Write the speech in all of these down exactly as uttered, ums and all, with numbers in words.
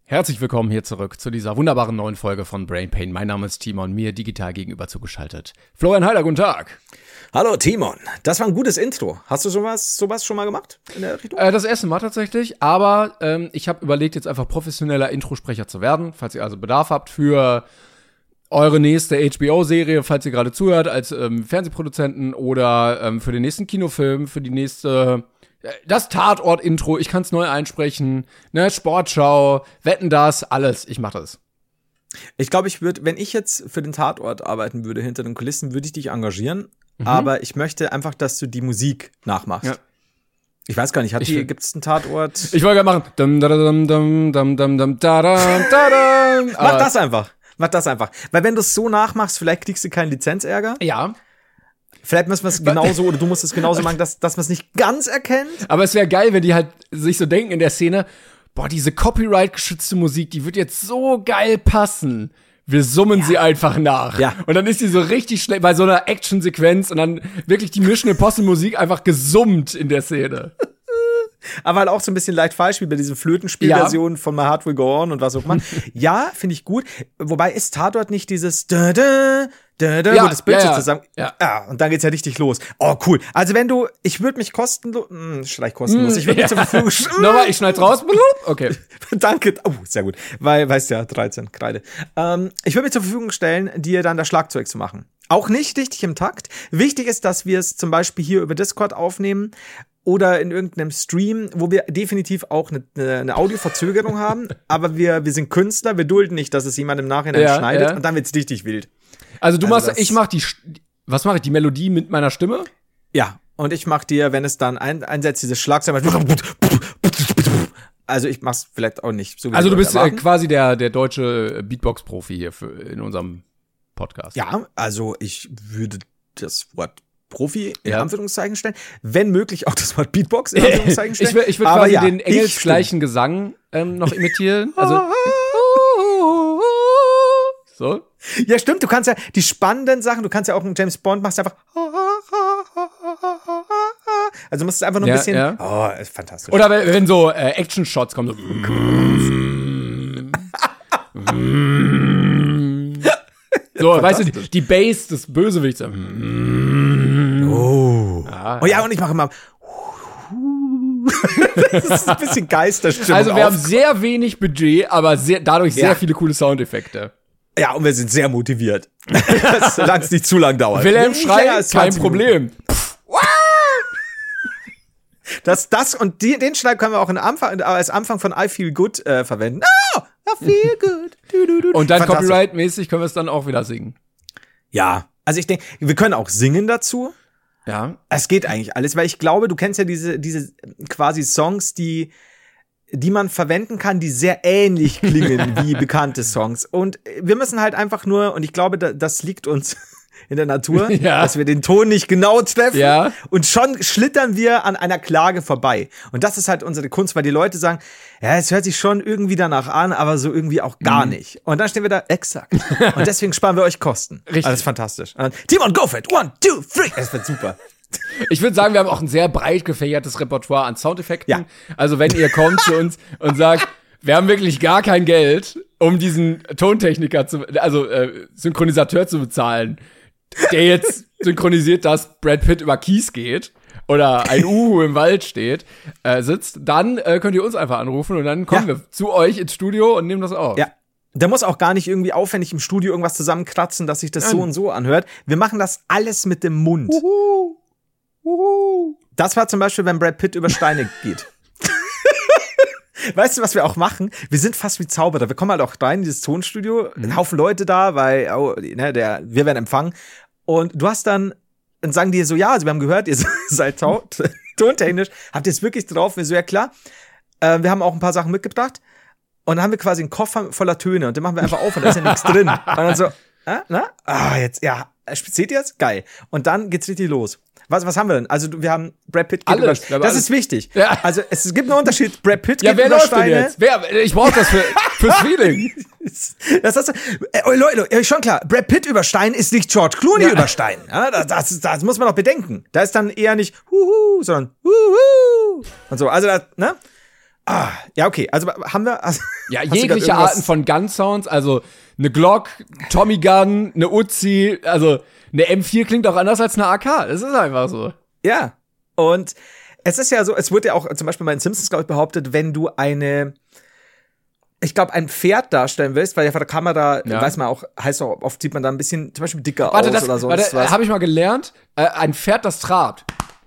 Herzlich willkommen hier zurück zu dieser wunderbaren neuen Folge von Brain Pain. Mein Name ist Timon, mir digital gegenüber zugeschaltet Florian Heider, guten Tag. Hallo Timon, das war ein gutes Intro. Hast du sowas, sowas schon mal gemacht in der Richtung? Äh, das erste Mal tatsächlich, aber ähm, ich habe überlegt, jetzt einfach professioneller Introsprecher zu werden. Falls ihr also Bedarf habt für eure nächste H B O-Serie, falls ihr gerade zuhört, als ähm, Fernsehproduzenten oder ähm, für den nächsten Kinofilm, für die nächste... Das Tatort-Intro, ich kann es neu einsprechen, ne, Sportschau, Wetten das, alles, ich mache das. Ich glaube, ich würde, wenn ich jetzt für den Tatort arbeiten würde, hinter den Kulissen, würde ich dich engagieren, Mhm. aber ich möchte einfach, dass du die Musik nachmachst. Ja. Ich weiß gar nicht, hat Ich die, will- gibt's einen Tatort? Ich wollte gerade machen. Dum, da, dum, dum, dum, dum, dum, da, da, da, da. Mach Aber- das einfach, mach das einfach. Weil wenn du es so nachmachst, vielleicht kriegst du keinen Lizenzärger. Ja, Vielleicht müssen wir es genauso, oder du musst es genauso machen, dass, dass man es nicht ganz erkennt. aber es wäre geil, wenn die halt sich so denken in der Szene, boah, diese Copyright-geschützte Musik, die wird jetzt so geil passen. Wir summen sie einfach nach. Ja. Und dann ist die so richtig schnell bei so einer Action-Sequenz und dann wirklich die Mission Impossible-Musik einfach gesummt in der Szene. Aber halt auch so ein bisschen leicht falsch, wie bei diesen Flötenspielversionen von My Heart Will Go On und was auch immer. Ja, finde ich gut. Wobei ist Tatort nicht dieses da, da, da, da, Ja, wo das Bild ja, so ja. zusammen. Ja. Ah, und dann geht's ja richtig los. Oh, cool. Also wenn du, ich würde mich kostenlos, hm, vielleicht kostenlos, ich würde mich zur Verfügung stellen. Nochmal, ich schneid's raus. Okay. Danke. Oh, sehr gut. Weil, weißt ja, dreizehn, Kreide. Ähm, ich würde mich zur Verfügung stellen, dir dann das Schlagzeug zu machen. Auch nicht richtig im Takt. Wichtig ist, dass wir es zum Beispiel hier über Discord aufnehmen oder in irgendeinem Stream, wo wir definitiv auch eine, eine, eine Audioverzögerung haben. Aber wir, wir sind Künstler, wir dulden nicht, dass es jemand im Nachhinein Ja, schneidet ja. und dann wird's richtig wild. Also du Also machst, das- ich mach die, Sch- was mache ich, die Melodie mit meiner Stimme? Ja, und ich mach dir, wenn es dann ein, einsetzt, dieses Schlagzeug. Also ich mach's vielleicht auch nicht so wie Also die du Leute bist äh, erwarten. quasi der, der deutsche Beatbox-Profi hier für, in unserem Podcast. Ja, also ich würde das Wort Profi in Ja. Anführungszeichen stellen. Wenn möglich auch das Wort Beatbox in Anführungszeichen stellen. Ich will, ich will Aber quasi ja, den ich engelsgleichen Gesang ähm, noch imitieren. Also so. stimme. Ja, stimmt. Du kannst ja die spannenden Sachen, du kannst ja auch einen James Bond, machst einfach also du musst es einfach nur ein Ja, bisschen ja. oh, ist fantastisch. Oder wenn, wenn so äh, Action-Shots kommen. So, so weißt du, die, die Bass des Bösewichts. oh. Ah, Oh ja, und ich mache immer das ist ein bisschen Geisterstimmung. Also wir auf. haben sehr wenig Budget, aber sehr, dadurch sehr Ja. viele coole Soundeffekte. Ja, und wir sind sehr motiviert. Solange es nicht zu lang dauert. Wilhelm Nicht länger Schrei, als kein zwanzig Problem. Minuten. Das, das und die, den Schlag können wir auch in Anfang, als Anfang von I Feel Good äh, verwenden. Oh, I feel good. Du, du, du. Und dann Fantastisch. Copyright-mäßig können wir es dann auch wieder singen. Ja, also ich denke, wir können auch singen dazu. Ja. Es geht eigentlich alles, weil ich glaube, du kennst ja diese, diese quasi Songs, die, die man verwenden kann, die sehr ähnlich klingen wie bekannte Songs. Und wir müssen halt einfach nur, und ich glaube, da, das liegt uns in der Natur, Ja. dass wir den Ton nicht genau treffen. Ja. Und schon schlittern wir an einer Klage vorbei. Und das ist halt unsere Kunst, weil die Leute sagen, ja, es hört sich schon irgendwie danach an, aber so irgendwie auch gar Mhm. nicht. Und dann stehen wir da, exakt. Und deswegen sparen wir euch Kosten. Richtig. Alles fantastisch. Und dann, Timon, go for it. One, two, three. Das wird super. Ich würde sagen, wir haben auch ein sehr breit gefächertes Repertoire an Soundeffekten. Ja. Also wenn ihr kommt zu uns und sagt, wir haben wirklich gar kein Geld, um diesen Tontechniker zu, also äh, Synchronisateur zu bezahlen, der jetzt synchronisiert, dass Brad Pitt über Kies geht oder ein Uhu im Wald steht, äh, sitzt, dann äh, könnt ihr uns einfach anrufen und dann kommen Ja. wir zu euch ins Studio und nehmen das auf. Ja. Der muss auch gar nicht irgendwie aufwendig im Studio irgendwas zusammenkratzen, dass sich das so Nein. und so anhört. Wir machen das alles mit dem Mund. Uhu. Uhu. Das war zum Beispiel, wenn Brad Pitt über Steine geht. Weißt du, was wir auch machen? Wir sind fast wie Zauberer. Wir kommen halt auch rein in dieses Tonstudio, ein Haufen Leute da, weil oh, ne, der, wir werden empfangen. Und du hast dann, dann sagen die so, ja, also wir haben gehört, ihr seid tau- tontechnisch. Habt ihr es wirklich drauf? Wir so, ja klar. Äh, wir haben auch ein paar Sachen mitgebracht. Und dann haben wir quasi einen Koffer voller Töne und den machen wir einfach auf und da ist ja nichts drin. Und dann so, ah, na? Ah, jetzt, ja, seht ihr es? Geil. Und dann geht's richtig los. Was, was haben wir denn? Also, wir haben Brad Pitt geht Alles, über, wir haben das alles. ist wichtig. Ja. Also, es gibt einen Unterschied. Brad Pitt Ja, geht wer über läuft denn Steine. jetzt? Wer, ich brauch das für, fürs Feeling. Das hast du, äh, oh, Leute, äh, schon klar, Brad Pitt über Stein ist nicht George Clooney Ja. über Stein. Ja, das, das, das muss man doch bedenken. Da ist dann eher nicht Huhu, sondern Huhu. Und so, also, das, ne? Ah, ja, okay. Also haben wir. Also, ja, jegliche Arten von Gun-Sounds, also eine Glock, Tommy Gun, eine Uzi, also eine M vier klingt auch anders als eine A K. Das ist einfach so. Ja. Und es ist ja so, es wurde ja auch zum Beispiel bei den Simpsons, glaube ich, behauptet, wenn du eine, ich glaube, ein Pferd darstellen willst, weil ja vor der Kamera, ja. weiß man auch, heißt auch, oft sieht man da ein bisschen zum Beispiel dicker warte, aus das, oder so. Warte, habe ich mal gelernt, äh, ein Pferd, das trabt.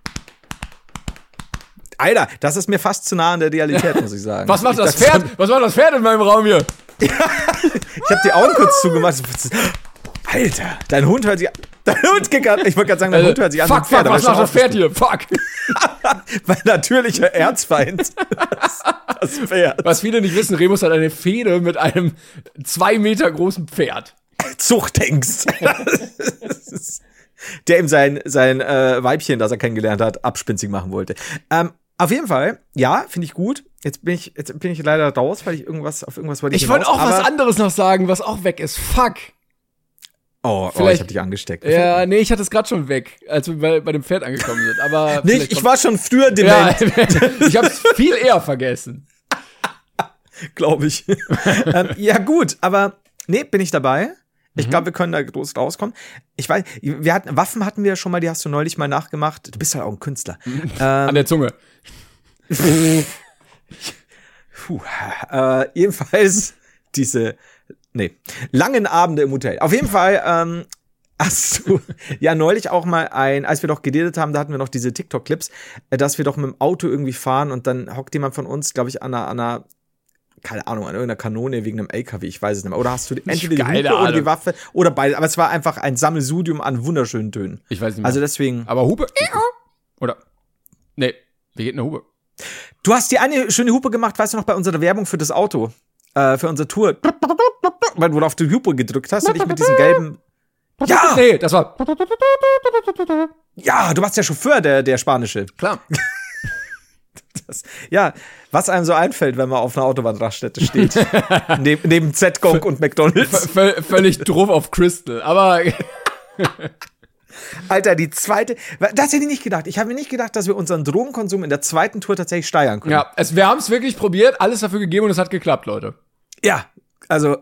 Alter, das ist mir fast zu nah an der Realität, muss ich sagen. Was macht ich das Pferd? Was macht das Pferd in meinem Raum hier? Ja, ich habe die Augen kurz zugemacht. Alter, dein Hund hört sich Dein Hund gegangen. Ich wollte gerade sagen, dein also, Hund hört sich an fuck, wie ein Pferd. Fuck, was macht das Pferd hier? Fuck. Mein natürlicher Erzfeind. Das, das Pferd. Was viele nicht wissen, Remus hat eine Fehde mit einem zwei Meter großen Pferd. Zuchthengst. Der ihm sein, sein äh, Weibchen, das er kennengelernt hat, abspinzig machen wollte. Ähm, auf jeden Fall, ja, finde ich gut. Jetzt bin ich, jetzt bin ich leider raus, weil ich irgendwas auf irgendwas wollte. Ich, ich wollte auch was anderes noch sagen, was auch weg ist. Fuck. Oh, oh, ich hab dich angesteckt. Ja, nee, ich hatte es gerade schon weg, als wir bei, bei dem Pferd angekommen sind. Aber nee, ich war schon früher dement. Ja, ich hab's viel eher vergessen. Glaube ich. ähm, ja, gut, aber nee, bin ich dabei. Ich glaube, wir können da groß rauskommen. Ich weiß, wir hatten, Waffen hatten wir schon mal, die hast du neulich mal nachgemacht. Du bist halt auch ein Künstler. ähm, An der Zunge. Puh, äh, jedenfalls diese, nee, langen Abende im Hotel. Auf jeden Fall, ähm, hast du ja neulich auch mal ein, als wir doch geredet haben, da hatten wir noch diese TikTok-Clips, äh, dass wir doch mit dem Auto irgendwie fahren und dann hockt jemand von uns, glaube ich, an einer, an einer keine Ahnung, an irgendeiner Kanone wegen einem L K W, ich weiß es nicht mehr. Oder hast du die, entweder die Hupe oder die Waffe oder beide. Aber es war einfach ein Sammelsurium an wunderschönen Tönen. Ich weiß nicht mehr. Also deswegen. Aber Hupe? Oder? Nee, wie geht eine Hupe? Du hast die eine schöne Hupe gemacht, weißt du noch, bei unserer Werbung für das Auto. Äh, für unsere Tour. Weil du auf die Hupe gedrückt hast und ich mit diesem gelben. Ja! Nee, das war. Ja, du warst der Chauffeur, der, der Spanische. Klar. Das, ja, was einem so einfällt, wenn man auf einer Autobahnraststätte steht. neben neben Z-Gong und McDonalds. V- völlig drauf auf Crystal, aber Alter, die zweite, das hätte ich nicht gedacht. Ich habe mir nicht gedacht, dass wir unseren Drogenkonsum in der zweiten Tour tatsächlich steigern können. Ja, es, wir haben es wirklich probiert, alles dafür gegeben und es hat geklappt, Leute. Ja, also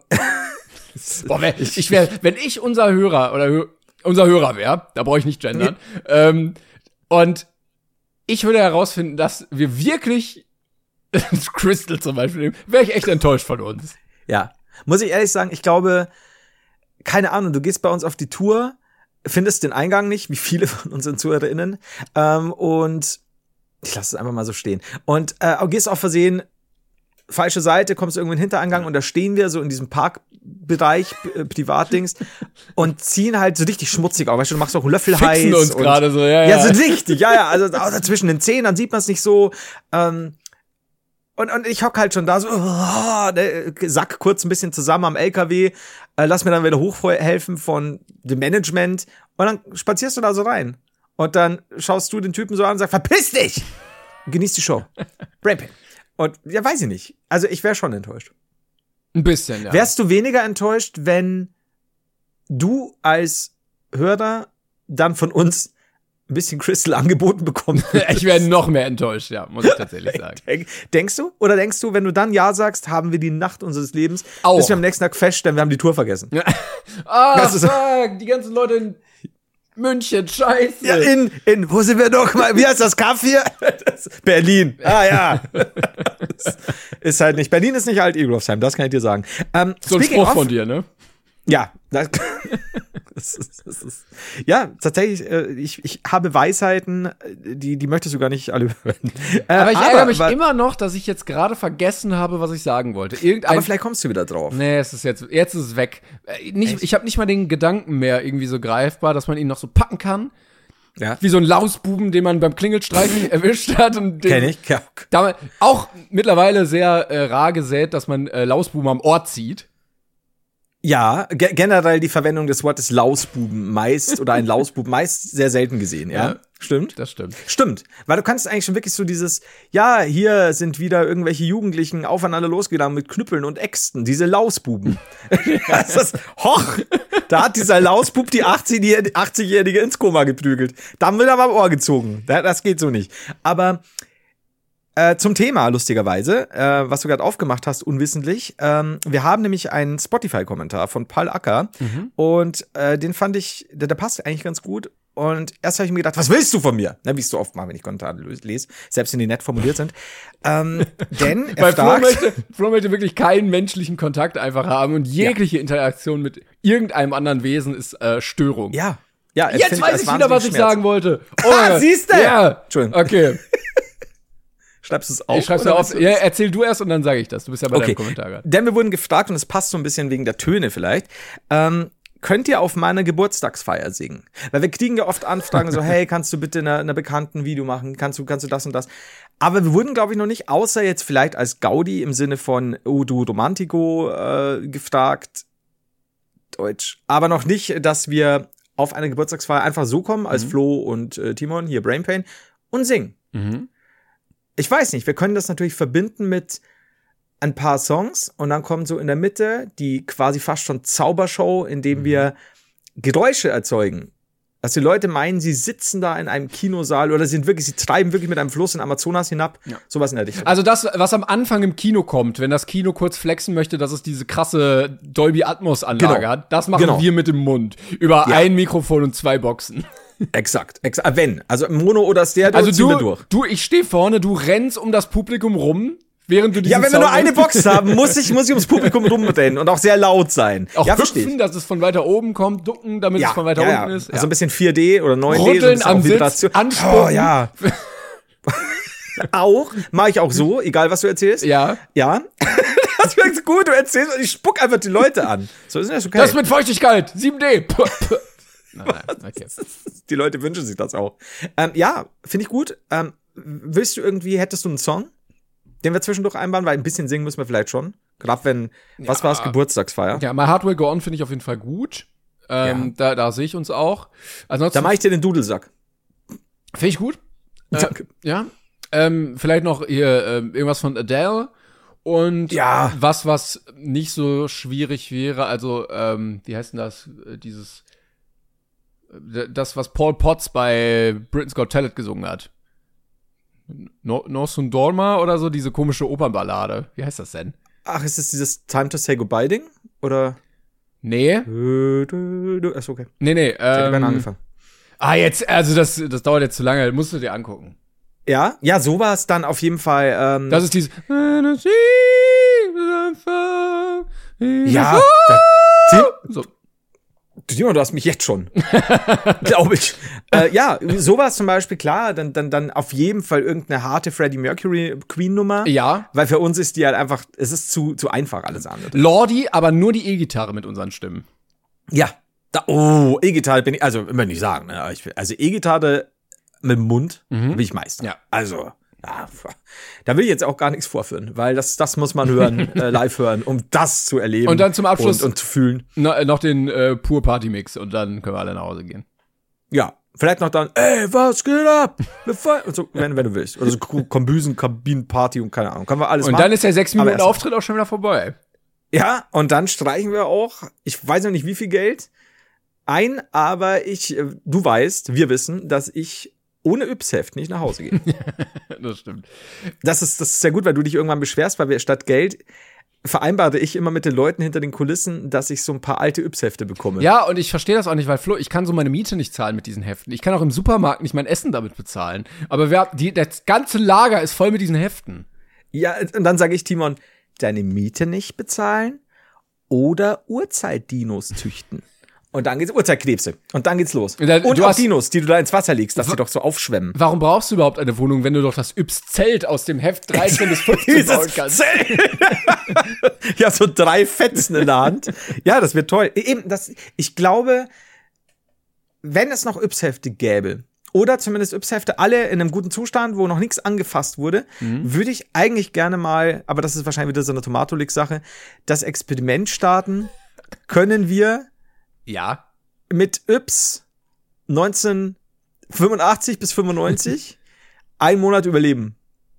Boah, wenn ich, ich wär, wenn ich unser Hörer oder Hö- unser Hörer wäre, da brauche ich nicht gendern, nee. ähm, und ich würde herausfinden, dass wir wirklich Crystal zum Beispiel nehmen, wäre ich echt enttäuscht von uns. Ja, muss ich ehrlich sagen, ich glaube, keine Ahnung, du gehst bei uns auf die Tour, findest den Eingang nicht, wie viele von unseren ZuhörerInnen, ähm, und ich lasse es einfach mal so stehen. Und äh, gehst auf Versehen, falsche Seite, kommst irgendwo in den Hintereingang und da stehen wir so in diesem Parkbereich, äh, Privatdings, und ziehen halt so richtig schmutzig auf. Weißt du, du machst auch einen Löffel heiß. Fixen uns gerade so, ja, ja. Ja, so richtig, ja, ja, also, also zwischen den Zähnen, dann sieht man es nicht so, ähm, und, und ich hock halt schon da so, oh, ne, sack kurz ein bisschen zusammen am L K W, äh, lass mir dann wieder hochhelfen von dem Management und dann spazierst du da so rein. Und dann schaust du den Typen so an und sagst, verpiss dich! Und genieß die Show. Brainpain. Und ja, weiß ich nicht. Also ich wäre schon enttäuscht. Ein bisschen, ja. Wärst du weniger enttäuscht, wenn du als Hörer dann von uns ein bisschen Crystal angeboten bekommen würdest? Ich wäre noch mehr enttäuscht, ja, muss ich tatsächlich sagen. Denk, denkst du? Oder denkst du, wenn du dann Ja sagst, haben wir die Nacht unseres Lebens, Auch. bis wir am nächsten Tag feststellen, wir haben die Tour vergessen? Ja. Ah, Das ist- fuck, die ganzen Leute in München, scheiße. Ja, in, in, wo sind wir noch mal? Wie heißt das Kaff hier? Das, Berlin. Ah, ja. Das ist halt nicht, Berlin ist nicht Alt-Egelhofsheim, das kann ich dir sagen. Ähm, so ein speaking Spruch of- von dir, ne? Ja, das, das ist, das ist, ja, tatsächlich, äh, ich, ich habe Weisheiten, äh, die, die möchtest du gar nicht alle hören. Äh, Aber ich ärgere mich aber, immer noch, dass ich jetzt gerade vergessen habe, was ich sagen wollte. Irgendein aber vielleicht kommst du wieder drauf. Nee, es ist jetzt, jetzt ist es weg. Äh, Nicht, ich habe nicht mal den Gedanken mehr irgendwie so greifbar, dass man ihn noch so packen kann. Ja. Wie so ein Lausbuben, den man beim Klingelstreichen erwischt hat. Und den, Kenn ich, ja. Damals, auch mittlerweile sehr äh, rar gesät, dass man äh, Lausbuben am Ort sieht. Ja, ge- generell die Verwendung des Wortes Lausbuben meist oder ein Lausbuben meist sehr selten gesehen, ja. Ja. Stimmt? Das stimmt. Stimmt, weil du kannst eigentlich schon wirklich so dieses, ja, hier sind wieder irgendwelche Jugendlichen aufeinander losgegangen mit Knüppeln und Äxten, diese Lausbuben. Das ist, hoch, da hat dieser Lausbub die achtzigjährige ins Koma geprügelt. Da wird er aber am Ohr gezogen. Das geht so nicht. Aber Äh, zum Thema, lustigerweise, äh, was du gerade aufgemacht hast, unwissentlich. Ähm, wir haben nämlich einen Spotify-Kommentar von Paul Acker mhm. und äh, den fand ich, der, der passt eigentlich ganz gut. Und erst habe ich mir gedacht, was willst du von mir? Na, wie ich es so oft mache, wenn ich Kommentare lese, selbst wenn die nett formuliert sind. Ähm, denn er Weil fragt, Flo möchte, Flo möchte wirklich keinen menschlichen Kontakt einfach haben und jegliche ja. Interaktion mit irgendeinem anderen Wesen ist äh, Störung. Ja. ja Jetzt ich, weiß ich wieder, was ich Schmerz. sagen wollte. Oh, ah, siehst du? Ja. Entschuldigung. Okay. Schreibst du es auf? Ich schreib's auf. Ja, erzähl du erst und dann sage ich das. Du bist ja bei okay. deinem Kommentar gerade. Denn wir wurden gefragt, und es passt so ein bisschen wegen der Töne vielleicht, ähm, könnt ihr auf meiner Geburtstagsfeier singen? Weil wir kriegen ja oft Anfragen so, hey, kannst du bitte einer eine bekannten Video machen? Kannst du, kannst du das und das? Aber wir wurden, glaube ich, noch nicht, außer jetzt vielleicht als Gaudi im Sinne von, oh, du Romantico, äh, gefragt, Deutsch. Aber noch nicht, dass wir auf eine Geburtstagsfeier einfach so kommen, als mhm. Flo und äh, Timon, hier Brainpain, und singen. Mhm. Ich weiß nicht, wir können das natürlich verbinden mit ein paar Songs und dann kommt so in der Mitte die quasi fast schon Zaubershow, in dem mhm. wir Geräusche erzeugen. Dass die Leute meinen, sie sitzen da in einem Kinosaal oder sind wirklich, sie treiben wirklich mit einem Fluss in Amazonas hinab. Ja. Sowas in der Dichte. Also das, was am Anfang im Kino kommt, wenn das Kino kurz flexen möchte, dass es diese krasse Dolby Atmos Anlage genau. hat, das machen genau. wir mit dem Mund. Über ja. ein Mikrofon und zwei Boxen. Exakt, exakt. Wenn, also Mono oder Stereo, also du, wir durch. du, ich stehe vorne, du rennst um das Publikum rum, während du diesen Ja, wenn wir nur eine Box haben, muss ich, muss ich ums Publikum rumrennen und auch sehr laut sein. Auch ja, hüpfen, dass es von weiter oben kommt, ducken, damit ja, es von weiter ja, unten ja. ist. Also ein bisschen vier D oder neun D. Rütteln so am Sitz, anspucken. Oh, ja. Auch, mache ich auch so, egal was du erzählst. Ja. Ja. Das wird gut, du erzählst und ich spuck einfach die Leute an. So ist das okay. Das mit Feuchtigkeit, sieben D. Nein, nein, okay. Die Leute wünschen sich das auch. Ähm, ja, finde ich gut. Ähm, willst du irgendwie, hättest du einen Song, den wir zwischendurch einbauen? Weil ein bisschen singen müssen wir vielleicht schon. Gerade wenn, was ja. war es, Geburtstagsfeier? Ja, My Heart Will Go On finde ich auf jeden Fall gut. Ähm, ja. Da, da sehe ich uns auch. Ansonsten, da mache ich dir den Dudelsack. Finde ich gut. Äh, Danke. Ja. Ähm, vielleicht noch hier ähm, irgendwas von Adele. Und ja. was, was nicht so schwierig wäre, also, ähm, wie heißt denn das, dieses das, was Paul Potts bei Britain's Got Talent gesungen hat. No, no Sun Dorma oder so, diese komische Opernballade. Wie heißt das denn? Ach, ist es dieses Time to Say Goodbye Ding? Oder? Nee. Du, du, du. Achso, okay. Nee, nee. Ich hätte ähm, angefangen. Ah, jetzt, also das, das dauert jetzt zu lange, musst du dir angucken. Ja, ja, so war es dann auf jeden Fall. Ähm, das ist dieses. Ja. Da, so. Simon, du hast mich jetzt schon. Glaube ich. Äh, ja, sowas zum Beispiel, klar, dann, dann, dann auf jeden Fall irgendeine harte Freddie Mercury Queen-Nummer. Ja. Weil für uns ist die halt einfach, es ist zu, zu einfach alles andere. Lordi, aber nur die E-Gitarre mit unseren Stimmen. Ja. Da, oh, E-Gitarre bin ich, also, immer nicht sagen, ne? Ich, also E-Gitarre mit dem Mund mhm. will ich meistern. Ja. Also, ja, da will ich jetzt auch gar nichts vorführen, weil das, das muss man hören, äh, live hören, um das zu erleben. Und dann zum Abschluss und, und zu fühlen. No, noch den äh, Pur Party Mix und dann können wir alle nach Hause gehen. Ja, vielleicht noch dann, ey, was geht ab? Und so, wenn, wenn du willst. Oder so Kombüsen, Kabinenparty und keine Ahnung. Können wir alles und machen. Und dann ist der sechs Minuten Auftritt auch schon wieder vorbei. Ja, und dann streichen wir auch, ich weiß noch nicht wie viel Geld ein, aber ich, du weißt, wir wissen, dass ich ohne Yps-Heft nicht nach Hause gehe. Das stimmt. Das ist, das ist sehr gut, weil du dich irgendwann beschwerst, weil wir statt Geld vereinbarte ich immer mit den Leuten hinter den Kulissen, dass ich so ein paar alte Yps-Hefte bekomme. Ja, und ich verstehe das auch nicht, weil Flo, ich kann so meine Miete nicht zahlen mit diesen Heften. Ich kann auch im Supermarkt nicht mein Essen damit bezahlen. Aber wir, die, das ganze Lager ist voll mit diesen Heften. Ja, und dann sage ich, Timon, deine Miete nicht bezahlen oder Urzeitdinos züchten. Und dann geht's Urzeitkrebse. Und dann geht's los. Da, und du auch hast, Dinos, die du da ins Wasser legst, dass die doch so aufschwemmen. Warum brauchst du überhaupt eine Wohnung, wenn du doch das Yps-Zelt aus dem Heft dreizehn bis fünfzehn bauen kannst? Zelt. Ja, so drei Fetzen in der Hand. Ja, das wird toll. Eben, das, ich glaube, wenn es noch Yps-Hefte gäbe, oder zumindest Yps-Hefte alle in einem guten Zustand, wo noch nichts angefasst wurde, mhm. würde ich eigentlich gerne mal, aber das ist wahrscheinlich wieder so eine Tomatolik-Sache, das Experiment starten, können wir ja mit Yps neunzehnhundertfünfundachtzig bis fünfundneunzig einen Monat überleben.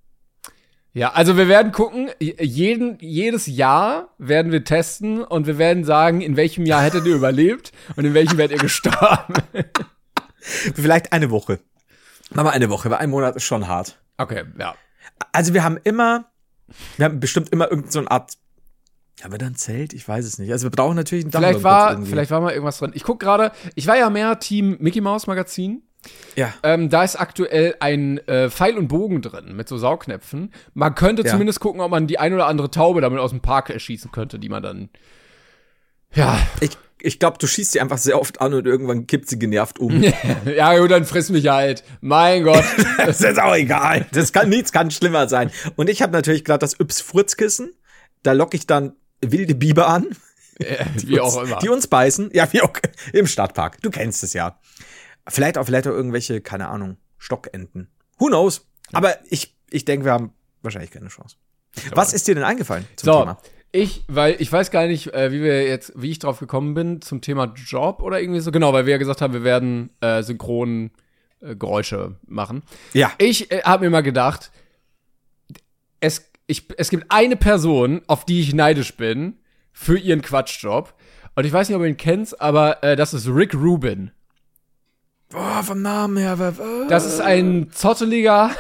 Ja, also wir werden gucken, jeden, jedes Jahr werden wir testen und wir werden sagen, in welchem Jahr hättet ihr überlebt und in welchem werdet ihr gestorben. Vielleicht eine Woche. Machen wir eine Woche, weil ein Monat ist schon hart. Okay, ja. Also wir haben immer, wir haben bestimmt immer irgendeine so eine Art, haben wir da ein Zelt? Ich weiß es nicht. Also wir brauchen natürlich ein Vielleicht war, vielleicht war mal irgendwas drin. Ich guck gerade, ich war ja mehr Team Mickey Mouse Magazin. Ja. Ähm, da ist aktuell ein äh, Pfeil und Bogen drin mit so Saugnäpfen. Man könnte Ja. zumindest gucken, ob man die ein oder andere Taube damit aus dem Park erschießen könnte, die man dann, ja. Ich, ich glaube, du schießt sie einfach sehr oft an und irgendwann kippt sie genervt um. Ja, gut, dann friss mich halt. Mein Gott. Das ist auch egal. Das kann, nichts kann schlimmer sein. Und ich habe natürlich gerade das Yps-Furzkissen. Da locke ich dann wilde Biber an. Äh, die wie uns, auch immer. Die uns beißen. Ja, wie auch im Stadtpark. Du kennst es ja. Vielleicht auch, vielleicht auch irgendwelche, keine Ahnung, Stockenten. Who knows? Aber ich, ich denke, wir haben wahrscheinlich keine Chance. Was ist dir denn eingefallen zum so, Thema? Ich, weil ich weiß gar nicht, äh, wie wir jetzt, wie ich drauf gekommen bin zum Thema Job oder irgendwie so. Genau, weil wir ja gesagt haben, wir werden äh, synchron äh, Geräusche machen. Ja. Ich äh, habe mir mal gedacht, es, ich, es gibt eine Person, auf die ich neidisch bin für ihren Quatschjob. Und ich weiß nicht, ob ihr ihn kennt, aber äh, das ist Rick Rubin. Boah, vom Namen her. Äh. Das ist ein zotteliger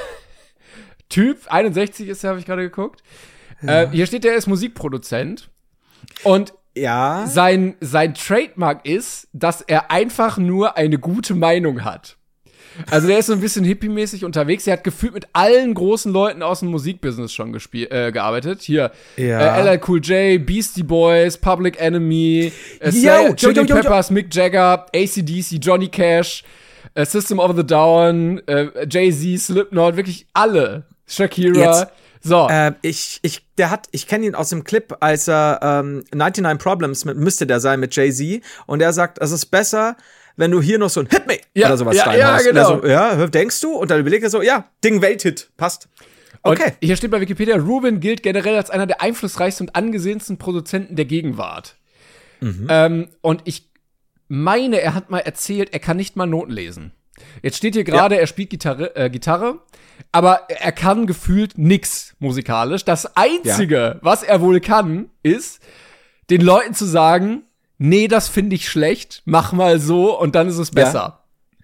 Typ. einundsechzig ist er, habe ich gerade geguckt. Ja. Äh, hier steht, er ist Musikproduzent. Und ja. sein, sein Trademark ist, dass er einfach nur eine gute Meinung hat. Also der ist so ein bisschen hippie-mäßig unterwegs. Er hat gefühlt mit allen großen Leuten aus dem Musikbusiness schon gespielt, äh, gearbeitet. Hier, ja. äh, L L Cool J, Beastie Boys, Public Enemy, äh, Yo, Chili yo, yo, yo, Peppers, Mick Jagger, A C D C, Johnny Cash, äh, System of the Down, äh, Jay-Z, Slipknot, wirklich alle. Shakira. Jetzt, so. Äh, ich, ich, der hat, ich kenne ihn aus dem Clip, als er ähm, neunundneunzig Problems mit, müsste der sein mit Jay-Z. Und er sagt, es ist besser, wenn du hier noch so ein Hit Me ja, oder sowas ja, reinhaust. Ja, genau. Und er so, ja, denkst du? Und dann überlegt er so, ja, Ding Welthit, passt. Okay. Und hier steht bei Wikipedia, Rubin gilt generell als einer der einflussreichsten und angesehensten Produzenten der Gegenwart. Mhm. Ähm, und ich meine, er hat mal erzählt, er kann nicht mal Noten lesen. Jetzt steht hier gerade, ja. er spielt Gitarre, äh, Gitarre, aber er kann gefühlt nix musikalisch. Das Einzige, ja. was er wohl kann, ist, den Leuten zu sagen, nee, das finde ich schlecht, mach mal so und dann ist es besser. Ja.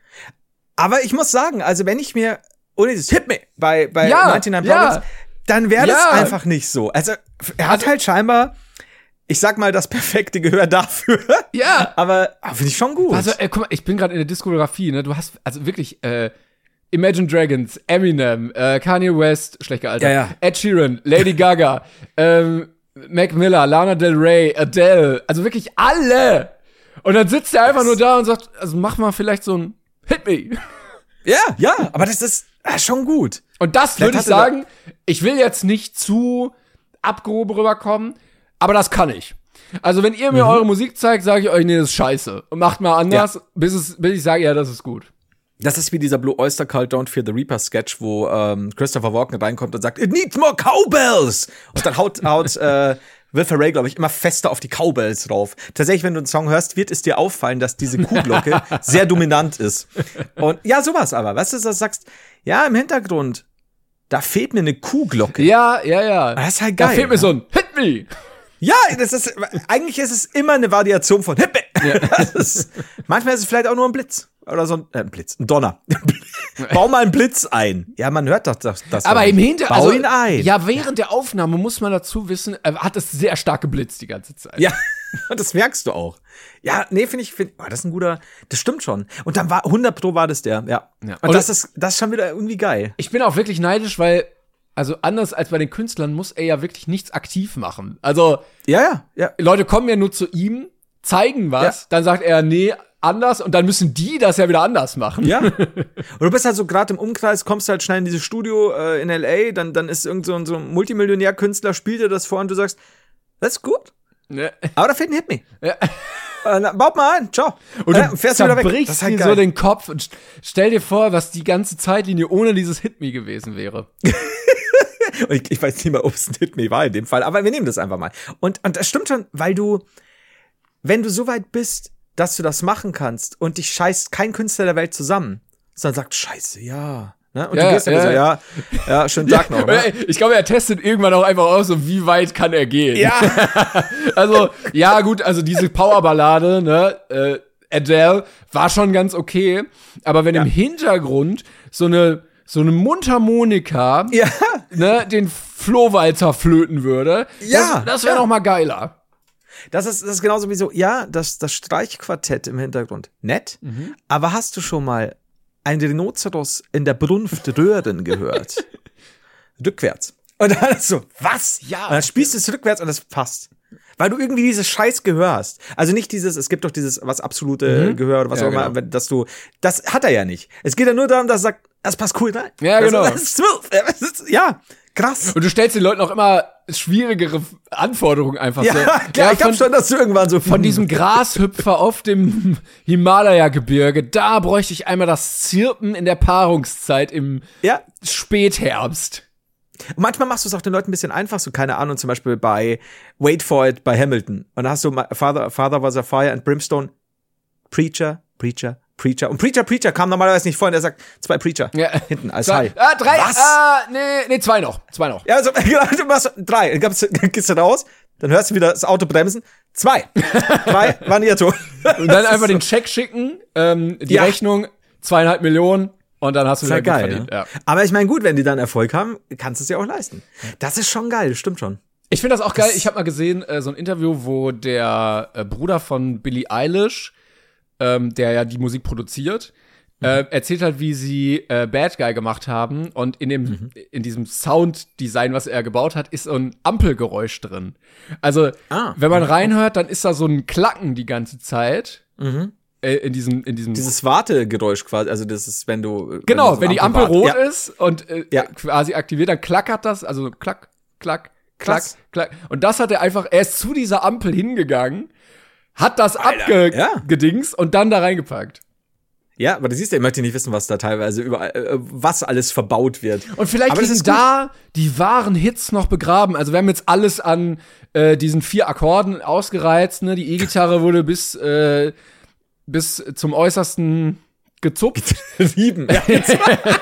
Aber ich muss sagen, also wenn ich mir, ohne dieses Hit Me bei, bei ja, neunundneunzig Problems, ja. dann wäre das ja. einfach nicht so. Also er hat halt scheinbar, ich sag mal, das perfekte Gehör dafür. Ja. Aber finde ich schon gut. Also, äh, guck mal, ich bin gerade in der Diskografie, ne? Du hast, also wirklich, äh, Imagine Dragons, Eminem, äh, Kanye West, schlecht gealtert, ja, ja. Ed Sheeran, Lady Gaga, ähm, Mac Miller, Lana Del Rey, Adele, also wirklich alle. Und dann sitzt er einfach das nur da und sagt, also mach mal vielleicht so ein Hit Me. Ja, ja, aber das ist äh, schon gut. Und das würde ich sagen, ich will jetzt nicht zu abgehoben rüberkommen, aber das kann ich. Also wenn ihr mir mhm. eure Musik zeigt, sage ich euch, nee, das ist scheiße. Und macht mal anders, ja. bis, es, bis ich sage, ja, das ist gut. Das ist wie dieser Blue Oyster Cult Don't Fear the Reaper Sketch, wo ähm, Christopher Walken reinkommt und sagt, it needs more cowbells! Und dann haut, haut äh, Will Ferrell, glaube ich, immer fester auf die Cowbells drauf. Tatsächlich, wenn du einen Song hörst, wird es dir auffallen, dass diese Kuhglocke sehr dominant ist. Und ja, sowas aber. Weißt du, dass du sagst, ja, im Hintergrund, da fehlt mir eine Kuhglocke. Ja, ja, ja. Das ist halt geil. Da fehlt mir so ein Hit Me! Ja, das ist, eigentlich ist es immer eine Variation von Hit Me! Ja. Das ist, manchmal ist es vielleicht auch nur ein Blitz. Oder so ein, äh, ein Blitz, ein Donner. Bau mal einen Blitz ein. Ja, man hört doch das. das Aber im Hintergrund, Bau also, ihn ein. Ja, während der Aufnahme muss man dazu wissen, äh, hat es sehr stark geblitzt die ganze Zeit. Ja, das merkst du auch. Ja, nee, finde ich, find, oh, das ist ein guter, das stimmt schon. Und dann war, hundert Pro war das der, ja. ja. Und, Und das ist, das ist schon wieder irgendwie geil. Ich bin auch wirklich neidisch, weil, also anders als bei den Künstlern muss er ja wirklich nichts aktiv machen. Also, ja, ja, ja. Leute kommen ja nur zu ihm, zeigen was, ja. dann sagt er, nee, anders und dann müssen die das ja wieder anders machen. Ja. Und du bist halt so gerade im Umkreis, kommst halt schnell in dieses Studio äh, in L A, dann, dann ist irgend so ein, so ein Multimillionär-Künstler, spielt dir das vor und du sagst, das ist gut. Ja. Aber da fehlt ein Hit Me. Ja. Äh, baut mal ein, ciao. Und du äh, fährst wieder weg. Das ist halt dir so den Kopf und stell dir vor, was die ganze Zeitlinie ohne dieses Hit Me gewesen wäre. Und ich, ich weiß nicht mal, ob es ein Hit Me war in dem Fall, aber wir nehmen das einfach mal. Und, und das stimmt schon, weil du, wenn du so weit bist, dass du das machen kannst und dich scheißt kein Künstler der Welt zusammen, sondern sagt, scheiße, ja. Ne? Und ja, du gehst dann ja, so, ja, ja, schönen Tag noch. Ne? Ich glaube, er testet irgendwann auch einfach aus, so wie weit kann er gehen. Ja. Also, ja gut, also diese Powerballade, ne, äh, Adele, war schon ganz okay, aber wenn ja. im Hintergrund so eine so eine Mundharmonika Ja. ne, den Flohwalzer flöten würde. Ja, Das, das wäre ja. noch mal geiler. Das ist, das ist genauso wie so, ja, das, das Streichquartett im Hintergrund. Nett, Mhm. aber hast du schon mal ein Rhinoceros in der Brunft röhren gehört? Rückwärts. Und dann ist so, was? Ja. Und dann spielst du es rückwärts und das passt. Weil du irgendwie dieses scheiß Gehör hast. Also nicht dieses, es gibt doch dieses, was absolute Mhm. Gehör oder was Ja, auch immer, genau. wenn- dass du, das hat er ja nicht. Es geht ja nur darum, dass er sagt, das passt cool rein. Ja, das, genau. Das ist zwölf. Das ist, ja, krass. Und du stellst den Leuten auch immer schwierigere Anforderungen einfach Ja, so. klar, ich von, hab schon, dass du irgendwann so von diesem Grashüpfer auf dem Himalaya-Gebirge, da bräuchte ich einmal das Zirpen in der Paarungszeit im Ja, Spätherbst. und manchmal machst du es auch den Leuten ein bisschen einfach, so keine Ahnung, zum Beispiel bei Wait for It bei Hamilton. Und da hast du Ma- Father, Father was a Fire and Brimstone, Preacher, Preacher, Preacher. Und Preacher, Preacher kam normalerweise nicht vor und er sagt, zwei Preacher Ja. hinten als Zwei, High. ah, drei, Was? ah, nee, nee, zwei noch, zwei noch. Ja, also, genau, du machst drei. Dann gab's- dann gehst du raus, dann hörst du wieder das Auto bremsen. Zwei. Drei waren Irrtum. Und dann einfach den Check schicken, ähm, die Ja. Rechnung, zweieinhalb Millionen und dann hast du Ist ja wieder Geld geil. verdient. Ja. Ja. Aber ich meine, gut, wenn die dann Erfolg haben, kannst du es dir auch leisten. Das ist schon geil, stimmt schon. Ich finde das auch geil. Ich habe mal gesehen, äh, so ein Interview, wo der äh, Bruder von Billie Eilish, ähm, der ja die Musik produziert, äh, erzählt hat, wie sie äh, Bad Guy gemacht haben. Und in dem Mhm. in diesem Sounddesign, was er gebaut hat, ist so ein Ampelgeräusch drin. Also, Ah. wenn man reinhört, dann ist da so ein Klacken die ganze Zeit. Mhm. Äh, in diesem, in diesem Dieses Wartegeräusch quasi, also das ist, wenn du Genau, du so wenn die Ampel wart- rot ja. ist und äh, Ja. quasi aktiviert, dann klackert das, also klack, klack, klack, Krass. klack. Und das hat er einfach, er ist zu dieser Ampel hingegangen, hat das Alter, ja. abgedings und dann da reingepackt. Ja, aber du siehst ja, ich möchte nicht wissen, was da teilweise überall, äh, was alles verbaut wird. Und vielleicht Aber das liegen ist gut. da die wahren Hits noch begraben. Also wir haben jetzt alles an äh, diesen vier Akkorden ausgereizt, ne? Die E-Gitarre wurde bis, äh, bis zum Äußersten gezupft. Sieben. Ja, jetzt.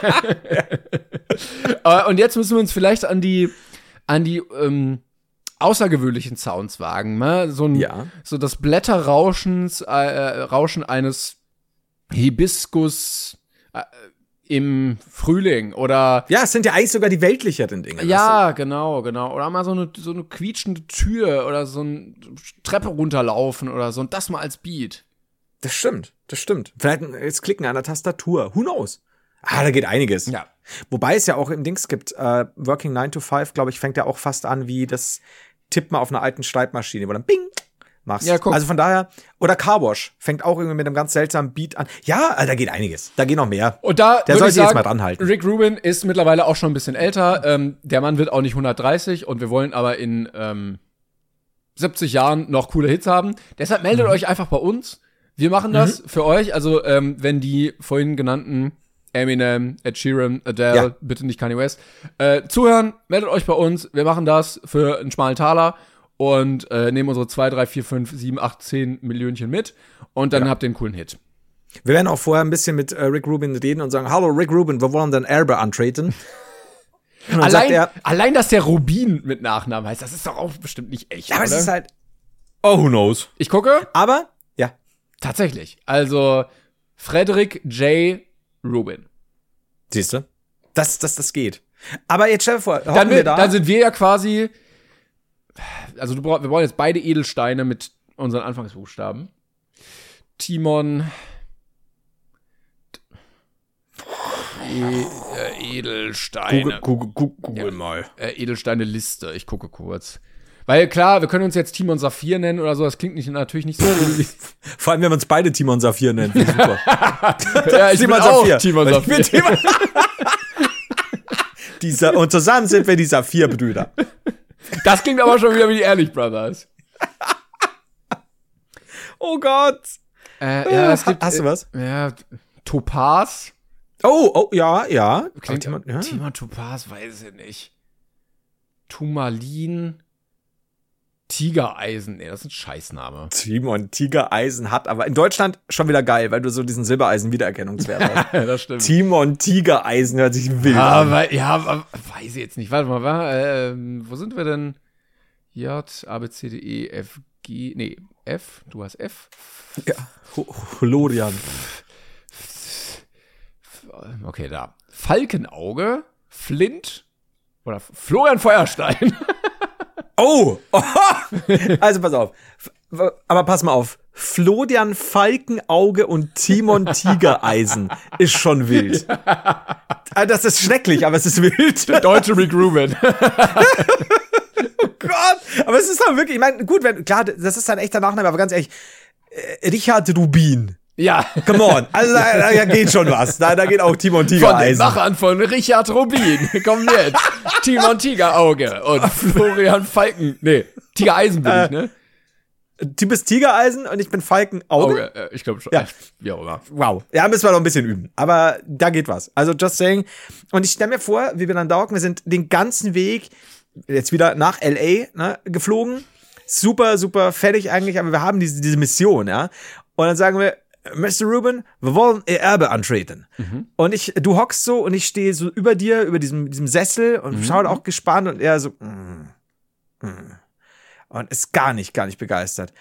Äh, und jetzt müssen wir uns vielleicht an die, an die ähm, außergewöhnlichen Sounds wagen. Ne? So, ein, Ja. so das Blätterrauschens, äh, Rauschen eines Hibiskus äh, im Frühling oder Ja, es sind ja eigentlich sogar die weltlicheren Dinge. ja, genau, genau. Oder mal so eine, so eine quietschende Tür oder so eine Treppe runterlaufen oder so und das mal als Beat. Das stimmt, das stimmt. Vielleicht ein- jetzt klicken an der Tastatur. Who knows? Ah, da geht einiges. Ja. Wobei es ja auch im Dings gibt, äh, Working nine to five, glaube ich, fängt ja auch fast an wie das Tippen auf einer alten Schreibmaschine, wo dann Bing machst. Ja, guck. Also von daher, oder Carwash fängt auch irgendwie mit einem ganz seltsamen Beat an. Ja, äh, da geht einiges. Da geht noch mehr. Und da Der würd soll ich sich jetzt sagen, mal dranhalten. Rick Rubin ist mittlerweile auch schon ein bisschen älter. Ähm, der Mann wird auch nicht hundertdreißig und wir wollen aber in ähm, siebzig Jahren noch coole Hits haben. Deshalb meldet Mhm. euch einfach bei uns. Wir machen das für euch. Also ähm, wenn die vorhin genannten Eminem, Ed Sheeran, Adele, Ja. bitte nicht Kanye West, äh, zuhören, meldet euch bei uns. Wir machen das für einen schmalen Taler und äh, nehmen unsere zwei, drei, vier, fünf, sieben, acht, zehn Millionchen mit und dann Ja. habt ihr einen coolen Hit. Wir werden auch vorher ein bisschen mit äh, Rick Rubin reden und sagen, hallo Rick Rubin, wir wollen den Erbe antreten. Und dann sagt Allein, er, allein, dass der Rubin mit Nachnamen heißt, das ist doch auch bestimmt nicht echt, ja, aber es oder? ist halt, oh, who knows? Ich gucke, Aber, ja, tatsächlich. Also, Frederick J. Rubin. siehst du, das, das, das geht. Aber jetzt stell dir vor, Dann, hocken wir, wir da. dann sind wir ja quasi, also du brauch, wir brauchen jetzt beide Edelsteine mit unseren Anfangsbuchstaben. Timon. E äh, Edelsteine. Google, Google, Google Ja. mal. Äh, Edelsteine-Liste. Ich gucke kurz. Weil klar, wir können uns jetzt Timon Saphir nennen oder so. Das klingt nicht, natürlich nicht so. wie- Vor allem, wenn wir uns beide Timon Saphir nennen. Finde ich super. ja, ich bin Timon auch Saphir. Timon Und ich bin Saphir. Timon- Dieser, und zusammen sind wir die Saphir-Brüder. Das klingt aber schon wieder wie die Ehrlich Brothers. Oh Gott. Äh, ja, es gibt, Hast du was? Äh, ja, Topaz. Oh, oh, ja, ja. Klingt, Aber Timon, ja. Timon Topaz, weiß ich nicht. Turmalin. Tigereisen. Nee, das ist ein Scheißname. Timon Tigereisen hat, aber in Deutschland schon wieder geil, weil du so diesen Silbereisen-Wiedererkennungswert hast. das stimmt. Timon Tigereisen hört sich wild Ja, an. weil, ja, aber weiß ich jetzt nicht. Warte mal, wa? Ähm, wo sind wir denn? J, A, B, C, D, E, F, G. Nee, F. Du hast F. Ja. Ho- Holorian. okay, da. Falkenauge, Flint oder Florian Feuerstein. Oh! Also pass auf. Aber pass mal auf. Florian Falkenauge und Timon Tigereisen ist schon wild. Das ist schrecklich, aber es ist wild. Der deutsche Rick Rubin. Oh Gott! Aber es ist doch wirklich, ich meine, gut, wenn, klar, das ist ein echter Nachname, aber ganz ehrlich, äh, Richard Rubin. Ja. Come on. Also da, da geht schon was. Da, da geht auch Timon Tigereisen. Von den Machern von Richard Rubin. Komm jetzt. Timon Tigerauge und Florian Falken. Nee, Tigereisen bin äh, ich, ne? Du bist Tigereisen und ich bin Falkenauge. Auge, äh, ich glaube schon. Ja. Wie auch immer. Wow. Ja, müssen wir noch ein bisschen üben. Aber da geht was. Also just saying. Und ich stelle mir vor, wie wir dann da hocken. Wir sind den ganzen Weg jetzt wieder nach L A ne, geflogen. Super, super fertig eigentlich. Aber wir haben diese, diese Mission, ja. Und dann sagen wir, Mister Rubin, wir wollen Ihr Erbe antreten. Mhm. Und ich, du hockst so und ich stehe so über dir, über diesem, diesem Sessel und mhm. schaue auch gespannt und er so, mm, mm. Und ist gar nicht, gar nicht begeistert.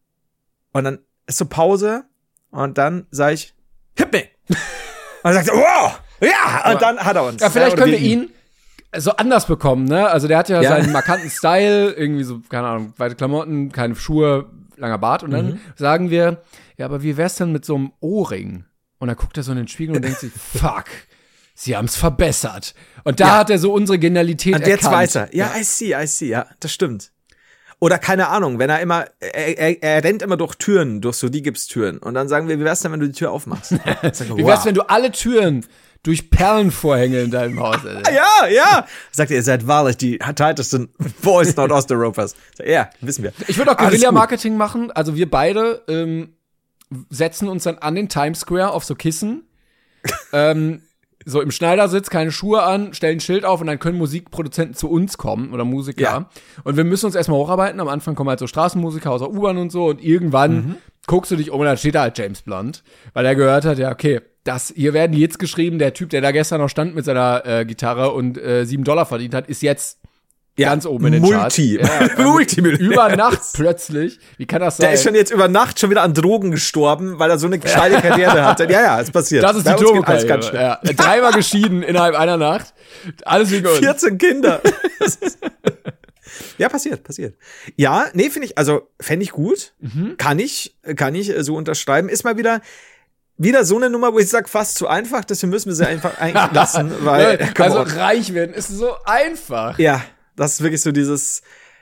Und dann ist so Pause und dann sage ich, hit me. Und er sagt, wow, ja, und dann hat er uns. Ja, vielleicht ja, können wir ihn so anders bekommen, ne? Also der hat ja, ja. seinen markanten Style, irgendwie so, keine Ahnung, weite Klamotten, keine Schuhe, langer Bart. Und dann mhm. sagen wir, ja, aber wie wär's denn mit so einem Ohrring? Und dann guckt er so in den Spiegel und denkt sich, fuck, sie haben's verbessert. Und da ja. hat er so unsere Genialität und erkannt. Und jetzt weiß er. Ja, ja, I see, I see, ja, das stimmt. Oder keine Ahnung, wenn er immer, er, er, er rennt immer durch Türen, durch so die Gipstüren. Und dann sagen wir, wie wär's denn, wenn du die Tür aufmachst? Wir, wie wär's, wow. wenn du alle Türen durch Perlenvorhänge in deinem Haus. Alter. Ja, ja. Sagt ihr, ihr seid wahrlich die tightesten Boys Nordosteuropas. Ja, wissen wir. Ich würde auch Guerilla-Marketing machen. Also wir beide ähm, setzen uns dann an den Times Square auf so Kissen. ähm, so im Schneidersitz, keine Schuhe an, stellen ein Schild auf und dann können Musikproduzenten zu uns kommen oder Musiker. Ja. Und wir müssen uns erstmal hocharbeiten. Am Anfang kommen halt so Straßenmusiker aus der U-Bahn und so und irgendwann mhm. guckst du dich um und dann steht da halt James Blunt, weil er gehört hat, ja, okay, das, hier werden jetzt geschrieben, der Typ, der da gestern noch stand mit seiner äh, Gitarre und äh, sieben Dollar verdient hat, ist jetzt ja, ganz oben in den Multi. Charts. Ja, Multi. Über Nacht plötzlich. Wie kann das sein? Der ist schon jetzt über Nacht schon wieder an Drogen gestorben, weil er so eine steile Karriere hatte. Ja, ja, es passiert. Das ist die Turbo-Karriere. Ja. Dreimal geschieden innerhalb einer Nacht. Alles wie gut. vierzehn Kinder. Ja, passiert, passiert. Ja, nee, finde ich, also fände ich gut. Mhm. Kann ich, kann ich so unterschreiben. Ist mal wieder Wieder so eine Nummer, wo ich sage, fast zu einfach, deswegen müssen wir sie einfach eigentlich lassen, weil also on. Reich werden ist so einfach. Ja, das ist wirklich so dieses,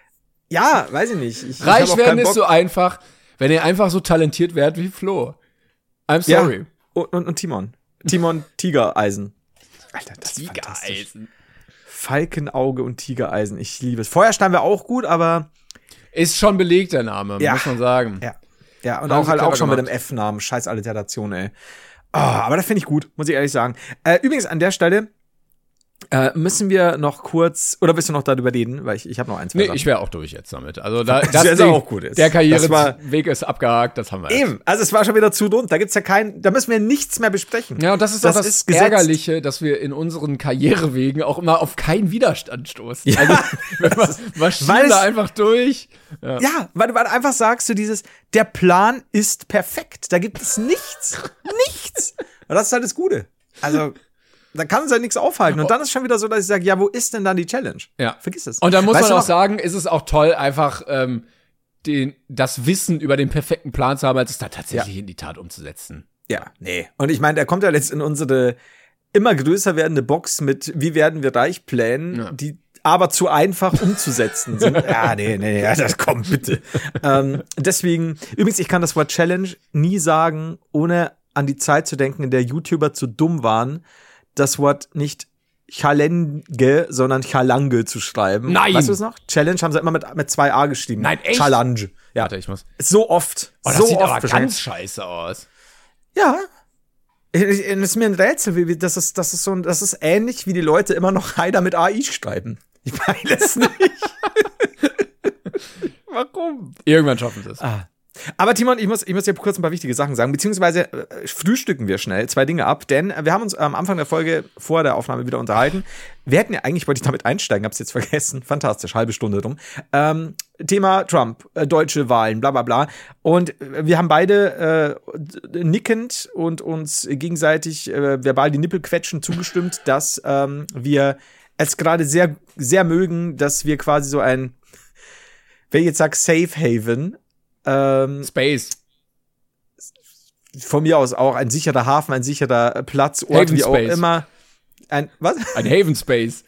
ja, weiß ich nicht. Ich, reich ich werden ist so einfach, wenn ihr einfach so talentiert wärt wie Flo. I'm sorry. Ja. Und, und, und Timon. Timon Tigereisen. Alter, das ist Tigereisen. Falkenauge und Tigereisen. Ich liebe es. Feuerstein wäre auch gut, aber ist schon belegt, der Name, ja. muss man sagen. Ja. Ja, und auch halt auch schon gemacht. Mit dem F-Namen. Scheiß Alliteration, ey. Oh, aber das finde ich gut, muss ich ehrlich sagen. Äh, übrigens, an der Stelle äh, müssen wir noch kurz, oder willst du noch darüber reden? Weil ich, ich habe noch eins. Nee, Sachen. Ich wäre auch durch jetzt damit. Also da, das, das ist auch gut ist. Der Karriereweg ist abgehakt, das haben wir. Eben, jetzt. Also es war schon wieder zu rund. Da gibt's ja kein, da müssen wir nichts mehr besprechen. Ja, und das ist das auch das ist Ärgerliche, dass wir in unseren Karrierewegen auch immer auf keinen Widerstand stoßen. Ja. Also wir marschieren da einfach durch. Ja, ja weil du einfach sagst, du dieses, der Plan ist perfekt. Da gibt es nichts. nichts. Und das ist halt das Gute. Also, da kann uns halt nichts aufhalten. Und dann ist schon wieder so, dass ich sage, ja, wo ist denn dann die Challenge? Ja. Vergiss es. Und dann muss weißt man auch sagen, ist es auch toll, einfach ähm, den, das Wissen über den perfekten Plan zu haben, als es da tatsächlich ja. in die Tat umzusetzen. Ja, nee. Und ich meine, der kommt ja jetzt in unsere immer größer werdende Box mit wie werden wir reich Plänen, ja. die aber zu einfach umzusetzen sind. Ja, nee, nee, nee, das kommt bitte. ähm, deswegen, übrigens, ich kann das Wort Challenge nie sagen, ohne an die Zeit zu denken, in der YouTuber zu dumm waren, das Wort nicht Challenge, sondern Chalange zu schreiben. Nein! Weißt du es noch? Challenge haben sie immer mit, mit zwei A geschrieben. Nein, echt? Challenge. Ja, warte, ich muss. So oft. Oh, das so sieht oft aber ganz scheiße aus. Ja. Es ist mir ein Rätsel, wie, das ist, das ist so, das ist ähnlich, wie die Leute immer noch Heider mit A I schreiben. Ich weiß es nicht. Warum? Irgendwann schaffen sie es. Ah. Aber Timon, ich muss, ich muss dir kurz ein paar wichtige Sachen sagen, beziehungsweise äh, frühstücken wir schnell zwei Dinge ab, denn wir haben uns am Anfang der Folge vor der Aufnahme wieder unterhalten. Wir hätten ja eigentlich, wollte ich damit einsteigen, hab's jetzt vergessen, fantastisch, halbe Stunde drum. Ähm, Thema Trump, äh, deutsche Wahlen, bla bla bla. Und wir haben beide äh, nickend und uns gegenseitig äh, verbal die Nippel quetschen zugestimmt, dass ähm, wir es gerade sehr, sehr mögen, dass wir quasi so ein, wenn ich jetzt sag Safe Haven, Ähm, Space. Von mir aus auch ein sicherer Hafen, ein sicherer Platz, Ort, Haven wie auch Space. immer. Ein, was? Ein Haven Space.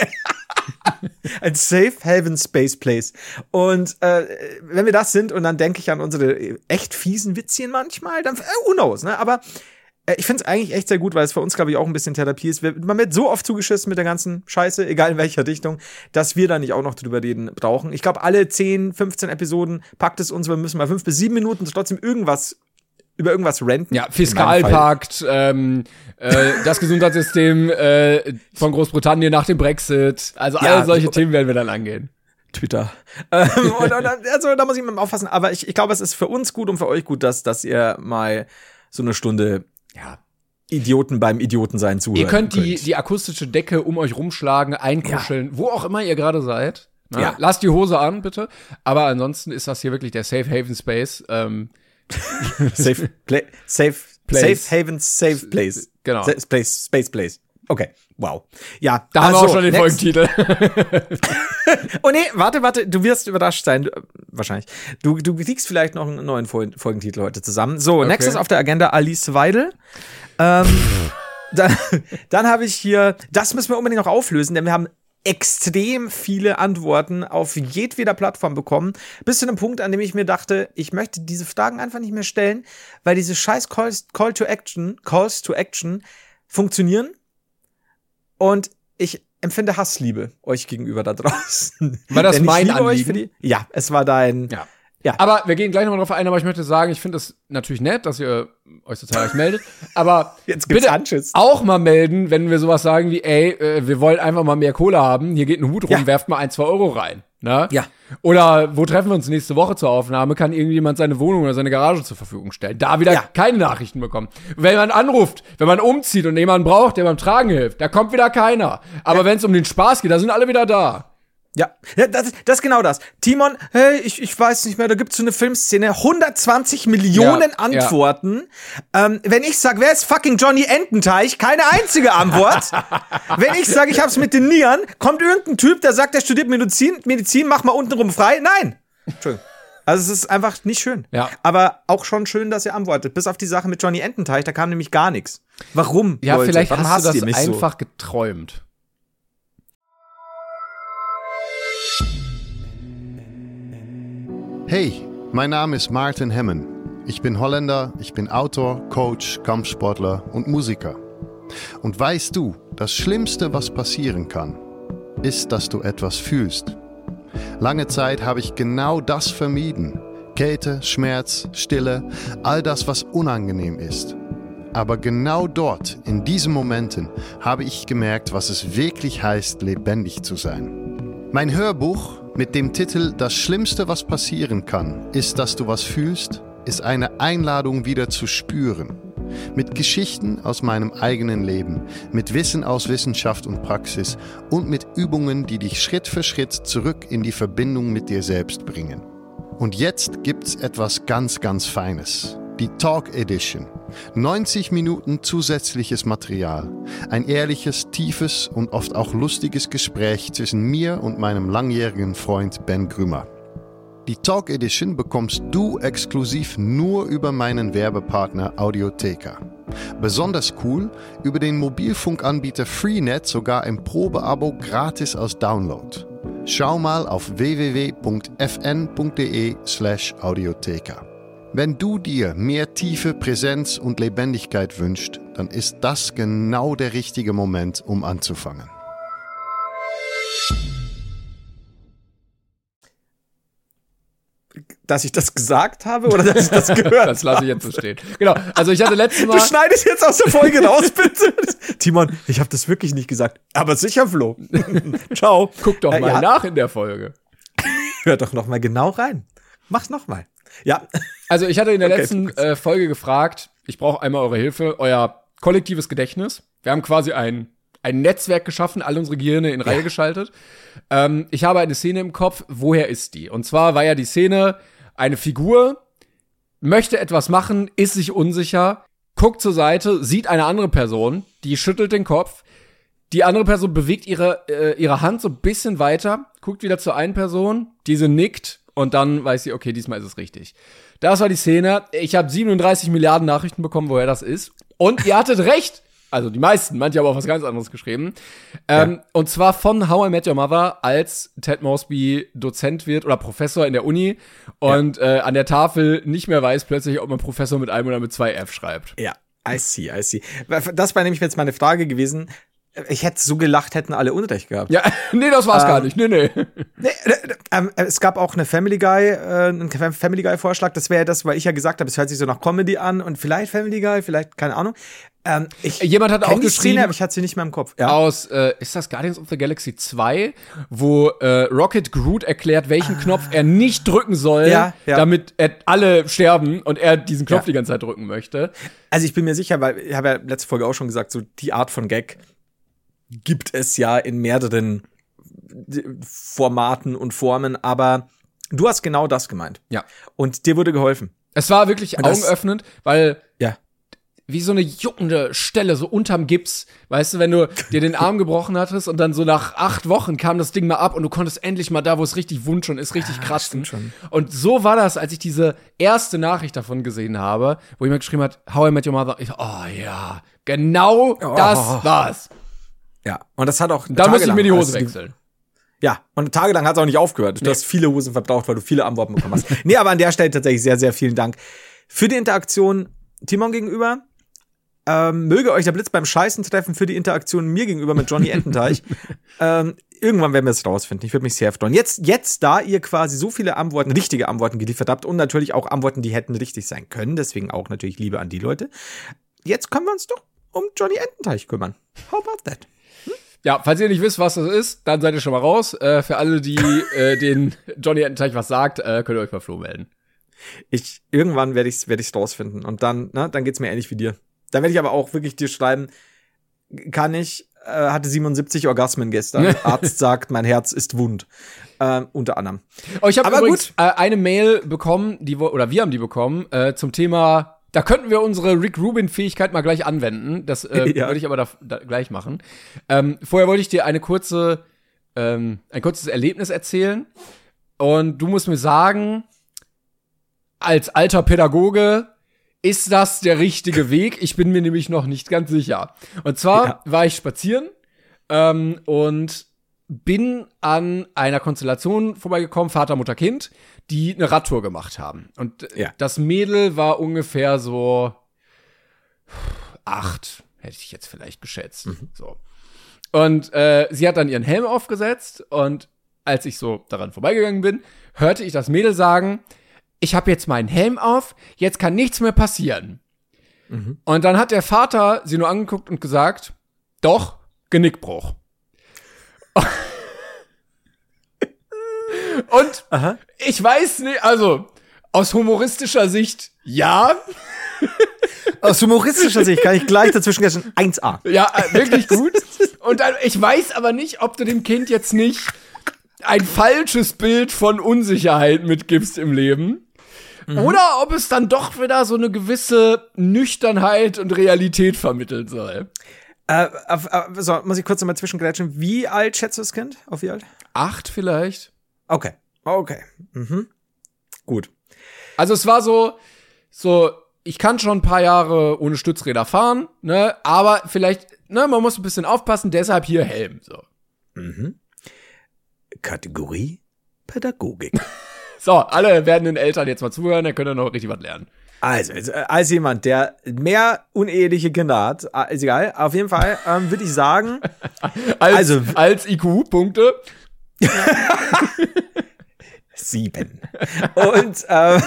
Ein Safe Haven Space Place. Und äh, wenn wir das sind, und dann denke ich an unsere echt fiesen Witzchen manchmal, dann, äh, who knows, ne? Aber äh, ich finde es eigentlich echt sehr gut, weil es für uns, glaube ich, auch ein bisschen Therapie ist. Wir, man wird so oft zugeschissen mit der ganzen Scheiße, egal in welcher Richtung, dass wir da nicht auch noch drüber reden brauchen. Ich glaube, alle zehn, fünfzehn Episoden packt es uns, wir müssen mal fünf bis sieben Minuten trotzdem irgendwas über irgendwas renten. Ja, Fiskalpakt, ähm, äh, das Gesundheitssystem äh, von Großbritannien nach dem Brexit. Also Ja, all solche so- Themen werden wir dann angehen. Twitter. ähm, und, und, also da muss ich mal aufpassen. Aber ich, ich glaube, es ist für uns gut und für euch gut, dass, dass ihr mal so eine Stunde Ja. Idioten beim Idiotensein zuhören Ihr könnt die, die akustische Decke um euch rumschlagen, einkuscheln, wo auch immer ihr gerade seid. Ne? Ja. Lasst die Hose an, bitte. Aber ansonsten ist das hier wirklich der Safe Haven Space. Ähm, Safe, play, safe, Place. safe Haven, Safe Place. Genau. Sa- Place, Space Place. Okay, wow. Ja, Da haben wir also, auch schon den next. Folgentitel. Oh nee, warte, warte, du wirst überrascht sein, du, wahrscheinlich. Du, du kriegst vielleicht noch einen neuen Fol- Folgentitel heute zusammen. So, Okay. nächstes auf der Agenda Alice Weidel. Ähm, dann dann habe ich hier, das müssen wir unbedingt noch auflösen, denn wir haben extrem viele Antworten auf jedweder Plattform bekommen, bis zu einem Punkt, an dem ich mir dachte, ich möchte diese Fragen einfach nicht mehr stellen, weil diese scheiß Calls, Call to Action, Calls to Action funktionieren und ich empfinde Hassliebe euch gegenüber da draußen. War das Denn ich mein liebe euch Anliegen? für die, ja, es war dein, Ja. Ja. Aber wir gehen gleich nochmal drauf ein, aber ich möchte sagen, ich finde es natürlich nett, dass ihr euch so zahlreich meldet. Aber Jetzt gibt's bitte Anschiss. auch mal melden, wenn wir sowas sagen wie, ey, äh, wir wollen einfach mal mehr Kohle haben, hier geht ein Hut rum, Ja. werft mal ein, zwei Euro rein. Ne? Ja. Oder wo treffen wir uns nächste Woche zur Aufnahme? Kann irgendjemand seine Wohnung oder seine Garage zur Verfügung stellen? Da wieder Ja. keine Nachrichten bekommen. Wenn man anruft, wenn man umzieht und jemanden braucht, der beim Tragen hilft, da kommt wieder keiner. Aber wenn es um den Spaß geht, da sind alle wieder da. Ja, ja das, das ist genau das. Timon, hey, ich, ich weiß nicht mehr, da gibt's so eine Filmszene, hundertzwanzig Millionen Ja, Antworten. Ähm, wenn ich sag, wer ist fucking Johnny Ententeich? Keine einzige Antwort. Wenn ich sage, ich hab's mit den Nieren, kommt irgendein Typ, der sagt, der studiert Medizin, Medizin, mach mal untenrum frei. Nein. Entschuldigung. Also es ist einfach nicht schön. Ja. Aber auch schon schön, dass ihr antwortet. Bis auf die Sache mit Johnny Ententeich, da kam nämlich gar nichts. Warum? Ja, Leute? vielleicht Warum hast du hasst ihr das mich einfach geträumt. Hey, mein Name ist Martin Hemmen. Ich bin Holländer, ich bin Autor, Coach, Kampfsportler und Musiker. Und weißt du, das Schlimmste, was passieren kann, ist, dass du etwas fühlst. Lange Zeit habe ich genau das vermieden. Kälte, Schmerz, Stille, all das, was unangenehm ist. Aber genau dort, in diesen Momenten, habe ich gemerkt, was es wirklich heißt, lebendig zu sein. Mein Hörbuch mit dem Titel Das Schlimmste, was passieren kann, ist, dass du was fühlst, ist eine Einladung, wieder zu spüren. Mit Geschichten aus meinem eigenen Leben, mit Wissen aus Wissenschaft und Praxis und mit Übungen, die dich Schritt für Schritt zurück in die Verbindung mit dir selbst bringen. Und jetzt gibt's etwas ganz, ganz Feines. Die Talk Edition. neunzig Minuten zusätzliches Material. Ein ehrliches, tiefes und oft auch lustiges Gespräch zwischen mir und meinem langjährigen Freund Ben Grümer. Die Talk Edition bekommst du exklusiv nur über meinen Werbepartner Audiotheka. Besonders cool, über den Mobilfunkanbieter Freenet sogar im Probeabo gratis als Download. Schau mal auf w w w punkt f n punkt d e slash audiotheka. Wenn du dir mehr Tiefe, Präsenz und Lebendigkeit wünschst, dann ist das genau der richtige Moment, um anzufangen. Dass ich das gesagt habe oder dass ich das gehört Das lasse ich jetzt so stehen. Genau, also ich hatte letztes Du Mal... schneidest jetzt aus der Folge raus, bitte. Timon, ich habe das wirklich nicht gesagt. Aber sicher, Flo. Ciao. Guck doch Äh, mal ja. nach in der Folge. Hör doch noch mal genau rein. Mach's noch mal. Ja. Also ich hatte in der Okay. letzten äh, Folge gefragt, ich brauche einmal eure Hilfe, euer kollektives Gedächtnis. Wir haben quasi ein, ein Netzwerk geschaffen, alle unsere Gehirne in Reihe Ja. geschaltet. Ähm, ich habe eine Szene im Kopf, woher ist die? Und zwar war ja die Szene, eine Figur möchte etwas machen, ist sich unsicher, guckt zur Seite, sieht eine andere Person, die schüttelt den Kopf. Die andere Person bewegt ihre, äh, ihre Hand so ein bisschen weiter, guckt wieder zur einen Person, diese nickt und dann weiß sie, okay, diesmal ist es richtig. Das war die Szene. Ich habe siebenunddreißig Milliarden Nachrichten bekommen, woher das ist. Und ihr hattet recht. Also die meisten, manche haben auch was ganz anderes geschrieben. Ähm, Ja. Und zwar von How I Met Your Mother, als Ted Mosby Dozent wird oder Professor in der Uni und äh, an der Tafel nicht mehr weiß plötzlich, ob man Professor mit einem oder mit zwei F schreibt. Ja, I see, I see. Das war nämlich jetzt meine Frage gewesen. Ich hätte so gelacht, hätten alle Unrecht gehabt. Ja, nee, das war's Ähm, gar nicht. Nee, nee. Nee, äh, ähm, es gab auch eine Family Guy, äh, einen Family Guy Vorschlag. Das wäre ja das, weil ich ja gesagt habe, es hört sich so nach Comedy an und vielleicht Family Guy, vielleicht keine Ahnung. Ähm, ich Jemand hat kenn auch die geschrieben, Szene, aber ich hatte sie nicht mehr im Kopf. Ja. aus, äh, ist das Guardians of the Galaxy zwei, wo äh, Rocket Groot erklärt, welchen Knopf er nicht drücken soll, Ja, ja. damit er alle sterben und er diesen Knopf Ja. die ganze Zeit drücken möchte. Also ich bin mir sicher, weil ich habe ja letzte Folge auch schon gesagt, so die Art von Gag gibt es ja in mehreren Formaten und Formen, aber du hast genau das gemeint. Ja. Und dir wurde geholfen. Es war wirklich Und das- augenöffnend, weil Ja. wie so eine juckende Stelle, so unterm Gips. Weißt du, wenn du dir den Arm gebrochen hattest und dann so nach acht Wochen kam das Ding mal ab und du konntest endlich mal da, wo es richtig wund schon ist, richtig kratzen. stimmt schon. Und so war das, als ich diese erste Nachricht davon gesehen habe, wo jemand geschrieben hat, How I Met Your Mother. Ich so, oh ja, genau das war's. Ja. Und das hat auch Da muss ich tagelang- mir die Hose also wechseln. Ja, und tagelang hat es auch nicht aufgehört. Du hast viele Hosen verbraucht, weil du viele Antworten bekommen hast. Nee, aber an der Stelle tatsächlich sehr, sehr vielen Dank für die Interaktion Timon gegenüber. Ähm, möge euch der Blitz beim Scheißen treffen für die Interaktion mir gegenüber mit Johnny Ententeich. ähm, irgendwann werden wir es rausfinden. Ich würde mich sehr freuen. Jetzt, jetzt, da ihr quasi so viele Antworten, richtige Antworten geliefert habt und natürlich auch Antworten, die hätten richtig sein können, deswegen auch natürlich Liebe an die Leute. Jetzt können wir uns doch um Johnny Ententeich kümmern. How about that? Ja, falls ihr nicht wisst, was das ist, dann seid ihr schon mal raus. Äh, für alle, die äh, den Johnny Ententeich was sagt, äh, könnt ihr euch bei Flo melden. Ich, irgendwann werde ich's, werde ich's rausfinden. Und dann, na, dann geht's mir ähnlich wie dir. Dann werde ich aber auch wirklich dir schreiben, kann ich, äh, hatte siebenundsiebzig Orgasmen gestern. Arzt sagt, mein Herz ist wund. Ähm, unter anderem. Oh, ich habe Aber übrigens äh, eine Mail bekommen, die wo- oder wir haben die bekommen, äh, zum Thema, da könnten wir unsere Rick Rubin-Fähigkeit mal gleich anwenden. Das äh, Ja. würde ich aber da, da gleich machen. Ähm, vorher wollte ich dir eine kurze, ähm, ein kurzes Erlebnis erzählen. Und du musst mir sagen, als alter Pädagoge, ist das der richtige Weg? Ich bin mir nämlich noch nicht ganz sicher. Und zwar Ja. war ich spazieren ähm, und bin an einer Konstellation vorbeigekommen, Vater, Mutter, Kind, die eine Radtour gemacht haben. Und Ja. das Mädel war ungefähr so acht, hätte ich jetzt vielleicht geschätzt. So. Und äh, sie hat dann ihren Helm aufgesetzt und als ich so daran vorbeigegangen bin, hörte ich das Mädel sagen, ich habe jetzt meinen Helm auf, jetzt kann nichts mehr passieren. Mhm. Und dann hat der Vater sie nur angeguckt und gesagt, doch, Genickbruch. Und Aha. ich weiß nicht, also aus humoristischer Sicht ja, Aus humoristischer Sicht kann ich gleich dazwischen gestern eins a. ja, äh, wirklich gut. Und dann, ich weiß aber nicht, ob du dem Kind jetzt nicht ein falsches Bild von Unsicherheit mitgibst im Leben. Oder ob es dann doch wieder so eine gewisse Nüchternheit und Realität vermitteln soll. Äh, auf, äh, so, muss ich kurz nochmal zwischengrätschen. Wie alt schätzt du das Kind? Auf wie alt? Acht vielleicht. Okay. Okay. Mhm. Gut. Also es war so, so, ich kann schon ein paar Jahre ohne Stützräder fahren, ne, aber vielleicht, ne, man muss ein bisschen aufpassen, deshalb hier Helm, so. Mhm. Kategorie Pädagogik. So, alle werdenden Eltern jetzt mal zuhören, dann könnt ihr noch richtig was lernen. Also, als, als jemand, der mehr uneheliche Kinder hat, äh, ist egal, auf jeden Fall ähm, würde ich sagen, Als, Also- als I Q-Punkte. sieben. Und, ähm,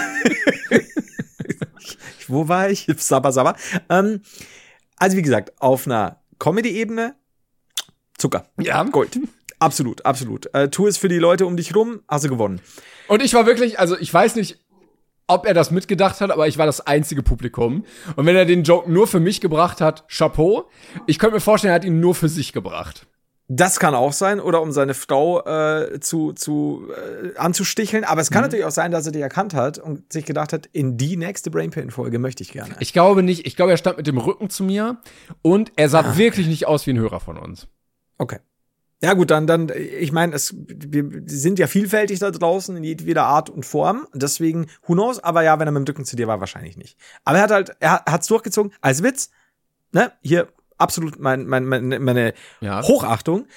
wo war ich? Sabba, sabba. Ähm, also, wie gesagt, auf einer Comedy-Ebene, Zucker. Ja. Gold. Absolut, absolut. Äh, tu es für die Leute um dich rum, hast du gewonnen. Und ich war wirklich, also ich weiß nicht, ob er das mitgedacht hat, aber ich war das einzige Publikum. Und wenn er den Joke nur für mich gebracht hat, Chapeau. Ich könnte mir vorstellen, er hat ihn nur für sich gebracht. Das kann auch sein, oder um seine Frau äh, zu, zu äh, anzusticheln. Aber es kann mhm. natürlich auch sein, dass er dich erkannt hat und sich gedacht hat, in die nächste Brainpain-Folge möchte ich gerne. Ich glaube nicht. Ich glaube, er stand mit dem Rücken zu mir und er sah ah. wirklich nicht aus wie ein Hörer von uns. Okay. Ja gut, dann, dann, ich meine, es, wir sind ja vielfältig da draußen in jeder Art und Form. Deswegen, who knows? Aber ja, wenn er mit dem Rücken zu dir war, wahrscheinlich nicht. Aber er hat halt, er hat's durchgezogen als Witz. Ne, hier absolut mein, mein, meine, meine ja. Hochachtung.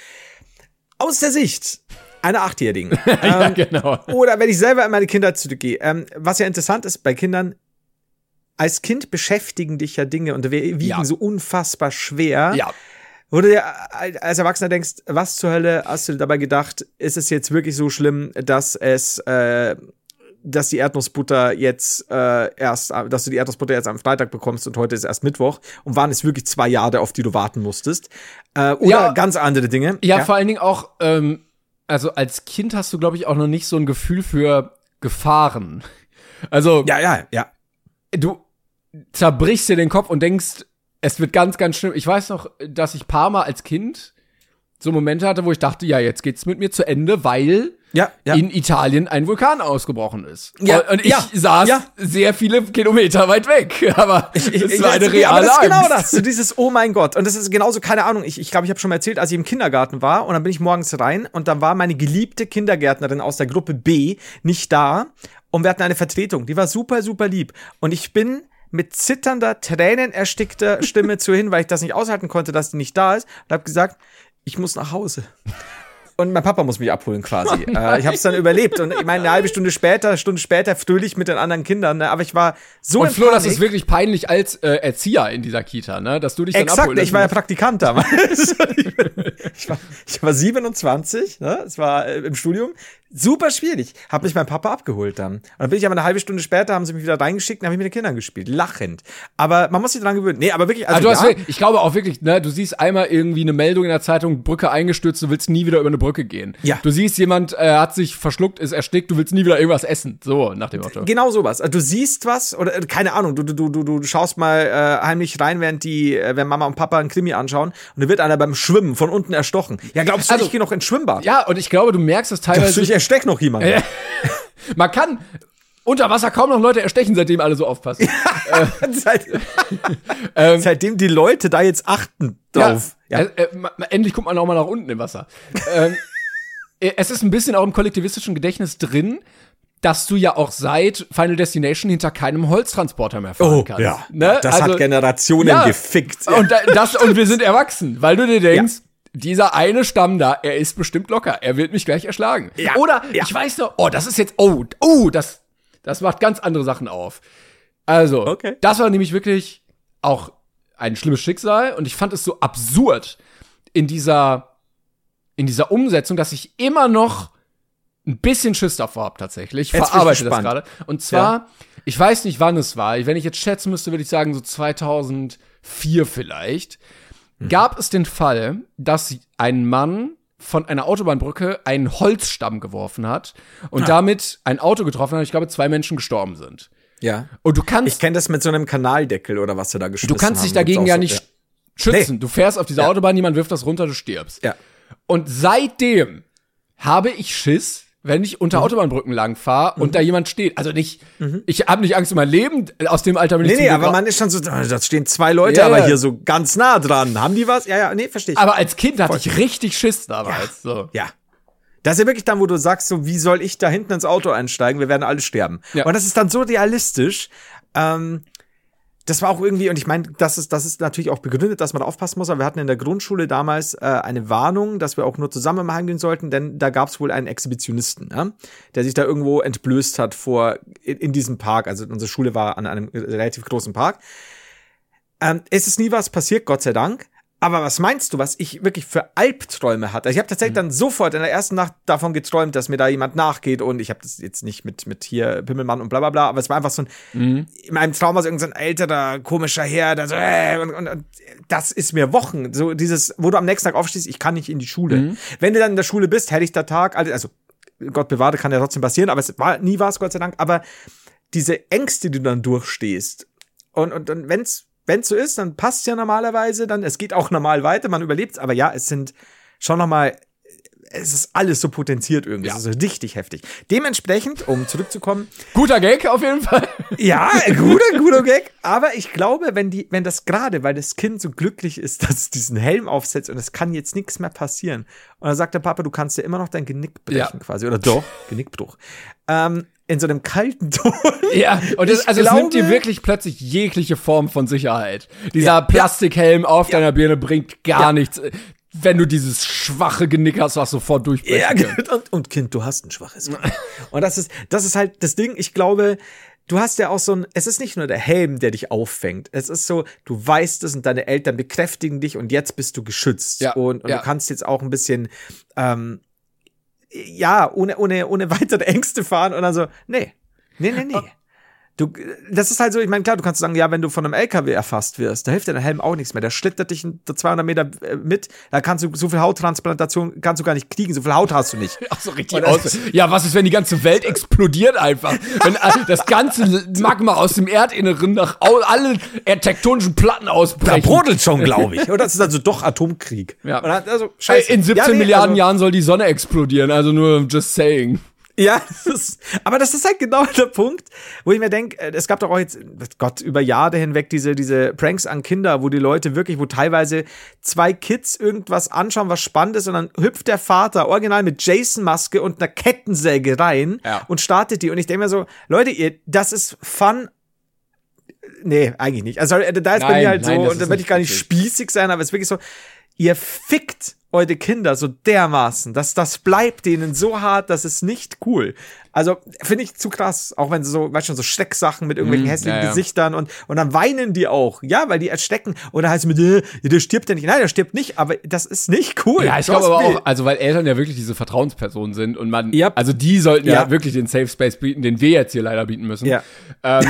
Aus der Sicht einer Achtjährigen. ja, ähm, genau. Oder wenn ich selber in meine Kindheit zurückgehe. Ähm, was ja interessant ist bei Kindern, als Kind beschäftigen dich ja Dinge und wiegen ja. so unfassbar schwer. Ja. Wo du dir als Erwachsener denkst, was zur Hölle hast du dabei gedacht, ist es jetzt wirklich so schlimm, dass es, äh, dass die Erdnussbutter jetzt äh, erst, dass du die Erdnussbutter jetzt am Freitag bekommst und heute ist erst Mittwoch und waren es wirklich zwei Jahre, auf die du warten musstest? Äh, oder ja, ganz andere Dinge. Ja, ja, vor allen Dingen auch, ähm, also als Kind hast du, glaube ich, auch noch nicht so ein Gefühl für Gefahren. Also, ja, ja, ja. Du zerbrichst dir den Kopf und denkst, es wird ganz, ganz schlimm. Ich weiß noch, dass ich paar Mal als Kind so Momente hatte, wo ich dachte, ja, jetzt geht's mit mir zu Ende, weil ja, ja. in Italien ein Vulkan ausgebrochen ist. Ja, und ich ja, saß ja. sehr viele Kilometer weit weg. Aber es war eine ja, reale aber das ist genau Angst. das. So dieses, oh mein Gott. Und das ist genauso, keine Ahnung, ich ich, glaube, ich habe schon mal erzählt, als ich im Kindergarten war und dann bin ich morgens rein und dann war meine geliebte Kindergärtnerin aus der Gruppe B nicht da und wir hatten eine Vertretung. Die war super, super lieb. Und ich bin mit zitternder, tränenerstickter Stimme zu hin, weil ich das nicht aushalten konnte, dass die nicht da ist, und habe gesagt, ich muss nach Hause. Und mein Papa muss mich abholen quasi. Oh äh, ich habe es dann überlebt. Und ich meine, eine halbe Stunde später, eine Stunde später fröhlich mit den anderen Kindern. Ne? Aber ich war so Und Flo, das ist wirklich peinlich als äh, Erzieher in dieser Kita, ne? Dass du dich dann Exakt, abholen ich war ja Praktikant damals. ich, war, ich war siebenundzwanzig, ne? Es war äh, im Studium. Super schwierig. Hab mich mein Papa abgeholt dann. Und dann bin ich aber eine halbe Stunde später, haben sie mich wieder reingeschickt und habe ich mit den Kindern gespielt. Lachend. Aber man muss sich dran gewöhnen. Nee, aber wirklich, also, also du ja. hast wirklich, ich glaube auch wirklich, ne, du siehst einmal irgendwie eine Meldung in der Zeitung, Brücke eingestürzt, du willst nie wieder über eine Brücke gehen. Ja. Du siehst, jemand äh, hat sich verschluckt, ist erstickt, du willst nie wieder irgendwas essen. So, nach dem Motto. Genau sowas. Also, du siehst was, oder äh, keine Ahnung, du, du, du, du schaust mal äh, heimlich rein, während die, äh, wenn Mama und Papa einen Krimi anschauen und da wird einer beim Schwimmen von unten erstochen. Ja, glaubst du, also, ich gehe noch ins Schwimmbad? Ja, und ich glaube, du merkst es teilweise. Glaubst du, ich ersteck noch jemanden? Äh, Man kann unter Wasser kaum noch Leute erstechen, seitdem alle so aufpassen. äh, Seit, ähm, seitdem die Leute da jetzt achten drauf. Ja, ja. Äh, äh, endlich guckt man auch mal nach unten im Wasser. ähm, es ist ein bisschen auch im kollektivistischen Gedächtnis drin, dass du ja auch seit Final Destination hinter keinem Holztransporter mehr fahren oh, kannst. Ja, ne? das also, hat Generationen ja, gefickt. Und, das, und wir sind erwachsen, weil du dir denkst, ja. Dieser eine Stamm da, er ist bestimmt locker. Er wird mich gleich erschlagen. Ja, Oder, ja. ich weiß noch, oh, das ist jetzt, oh, oh, das, das macht ganz andere Sachen auf. Also, okay. Das war nämlich wirklich auch ein schlimmes Schicksal. Und ich fand es so absurd in dieser, in dieser Umsetzung, dass ich immer noch ein bisschen Schiss davor habe tatsächlich. Ich verarbeite das gerade. Und zwar, ja. ich weiß nicht, wann es war. Wenn ich jetzt schätzen müsste, würde ich sagen so zweitausendvier vielleicht. Gab es den Fall, dass ein Mann von einer Autobahnbrücke einen Holzstamm geworfen hat und ah. damit ein Auto getroffen hat und ich glaube, zwei Menschen gestorben sind. Ja. Und du kannst. Ich kenne das mit so einem Kanaldeckel oder was sie da geschmissen haben. Du kannst dich dagegen ja so, nicht ja. schützen. Nee. Du fährst auf dieser ja. Autobahn, jemand wirft das runter, du stirbst. Ja. Und seitdem habe ich Schiss, wenn ich unter mhm. Autobahnbrücken lang fahre und mhm. da jemand steht. Also nicht, mhm. ich habe nicht Angst um mein Leben, aus dem Alter bin ich Nee, nee, aber man ist schon so, da stehen zwei Leute, ja, aber ja. hier so ganz nah dran. Haben die was? Ja, ja, nee, verstehe ich. Aber als Kind hatte ich richtig Schiss damals. Ja. So. ja. Das ist ja wirklich dann, wo du sagst, so, wie soll ich da hinten ins Auto einsteigen? Wir werden alle sterben. Ja. Und das ist dann so realistisch. Ähm, das war auch irgendwie, und ich meine, das ist, das ist natürlich auch begründet, dass man da aufpassen muss, aber wir hatten in der Grundschule damals äh, eine Warnung, dass wir auch nur zusammen mal hingehen sollten, denn da gab es wohl einen Exhibitionisten, ja, der sich da irgendwo entblößt hat vor, in, in diesem Park, also unsere Schule war an einem relativ großen Park. Ähm, es ist nie was passiert, Gott sei Dank. Aber was meinst du, was ich wirklich für Albträume hatte? Also ich habe tatsächlich mhm. dann sofort in der ersten Nacht davon geträumt, dass mir da jemand nachgeht und ich habe das jetzt nicht mit mit hier Pimmelmann und bla bla bla, aber es war einfach so ein, mhm. in meinem Traum war so irgendein älterer, komischer Herr, der so, äh, und, und, und das ist mir Wochen, so dieses, wo du am nächsten Tag aufstehst, ich kann nicht in die Schule. Mhm. Wenn du dann in der Schule bist, hätte ich der Tag, also Gott bewahre, kann ja trotzdem passieren, aber es war nie was, Gott sei Dank, aber diese Ängste, die du dann durchstehst. Und, und, und wenn's, wenn's so ist, dann passt's ja normalerweise, dann, es geht auch normal weiter, man überlebt's, aber ja, es sind schon nochmal, es ist alles so potenziert irgendwie, ja. Es ist richtig heftig. Dementsprechend, um zurückzukommen. Guter Gag auf jeden Fall. Ja, guter, guter Gag, aber ich glaube, wenn die, wenn das gerade, weil das Kind so glücklich ist, dass es diesen Helm aufsetzt und es kann jetzt nichts mehr passieren. Und dann sagt der Papa, du kannst ja immer noch dein Genick brechen ja. quasi, oder doch, Genickbruch. Ähm, in so einem kalten Ton. Ja, und das, also glaube, es nimmt dir wirklich plötzlich jegliche Form von Sicherheit. Dieser ja, Plastikhelm ja, auf ja. deiner Birne bringt gar ja. nichts, wenn du dieses schwache Genick hast, was sofort durchbrechen ja, und, und Kind, du hast ein schwaches Genick. Und das ist, das ist halt das Ding, ich glaube, du hast ja auch so ein, es ist nicht nur der Helm, der dich auffängt. Es ist so, du weißt es und deine Eltern bekräftigen dich und jetzt bist du geschützt. Ja, und und ja. du kannst jetzt auch ein bisschen, ähm, ja, ohne, ohne, ohne weitere Ängste fahren und dann so, nee, nee, nee, nee. Du, das ist halt so, ich meine, klar, du kannst sagen, ja, wenn du von einem L K W erfasst wirst, da hilft dir der Helm auch nichts mehr. Der schlittert dich zweihundert Meter mit, da kannst du, so viel Hauttransplantation kannst du gar nicht kriegen, so viel Haut hast du nicht. Ach so, richtig aus. Ja, was ist, wenn die ganze Welt explodiert einfach? Wenn das ganze Magma aus dem Erdinneren nach alle tektonischen Platten ausbrechen. Da brodelt schon, glaube ich. Oder das ist also doch Atomkrieg. Ja. Also, scheiße. In siebzehn ja, nee, Milliarden also, Jahren soll die Sonne explodieren, also nur just saying. Ja, das ist, aber das ist halt genau der Punkt, wo ich mir denke, es gab doch auch jetzt, Gott, über Jahre hinweg diese diese Pranks an Kinder, wo die Leute wirklich, wo teilweise zwei Kids irgendwas anschauen, was spannend ist und dann hüpft der Vater original mit Jason-Maske und einer Kettensäge rein ja. und startet die. Und ich denke mir so, Leute, ihr, das ist Fun. Nee, eigentlich nicht. Also da ist nein, bei mir halt nein, so, und da will ich gar nicht spießig sein, aber es ist wirklich so, ihr fickt eure Kinder so dermaßen, dass das bleibt denen so hart, dass es nicht cool. Also, finde ich zu krass, auch wenn sie so, weißt du, so Schrecksachen mit irgendwelchen mm, hässlichen ja, ja. Gesichtern und, und dann weinen die auch. Ja, weil die erstecken. Oder heißt es mit, äh, der stirbt ja nicht. Nein, der stirbt nicht, aber das ist nicht cool. Ja, ich glaube aber auch, also, weil Eltern ja wirklich diese Vertrauenspersonen sind und man, yep. also die sollten ja. ja wirklich den Safe Space bieten, den wir jetzt hier leider bieten müssen. Ja. Ähm,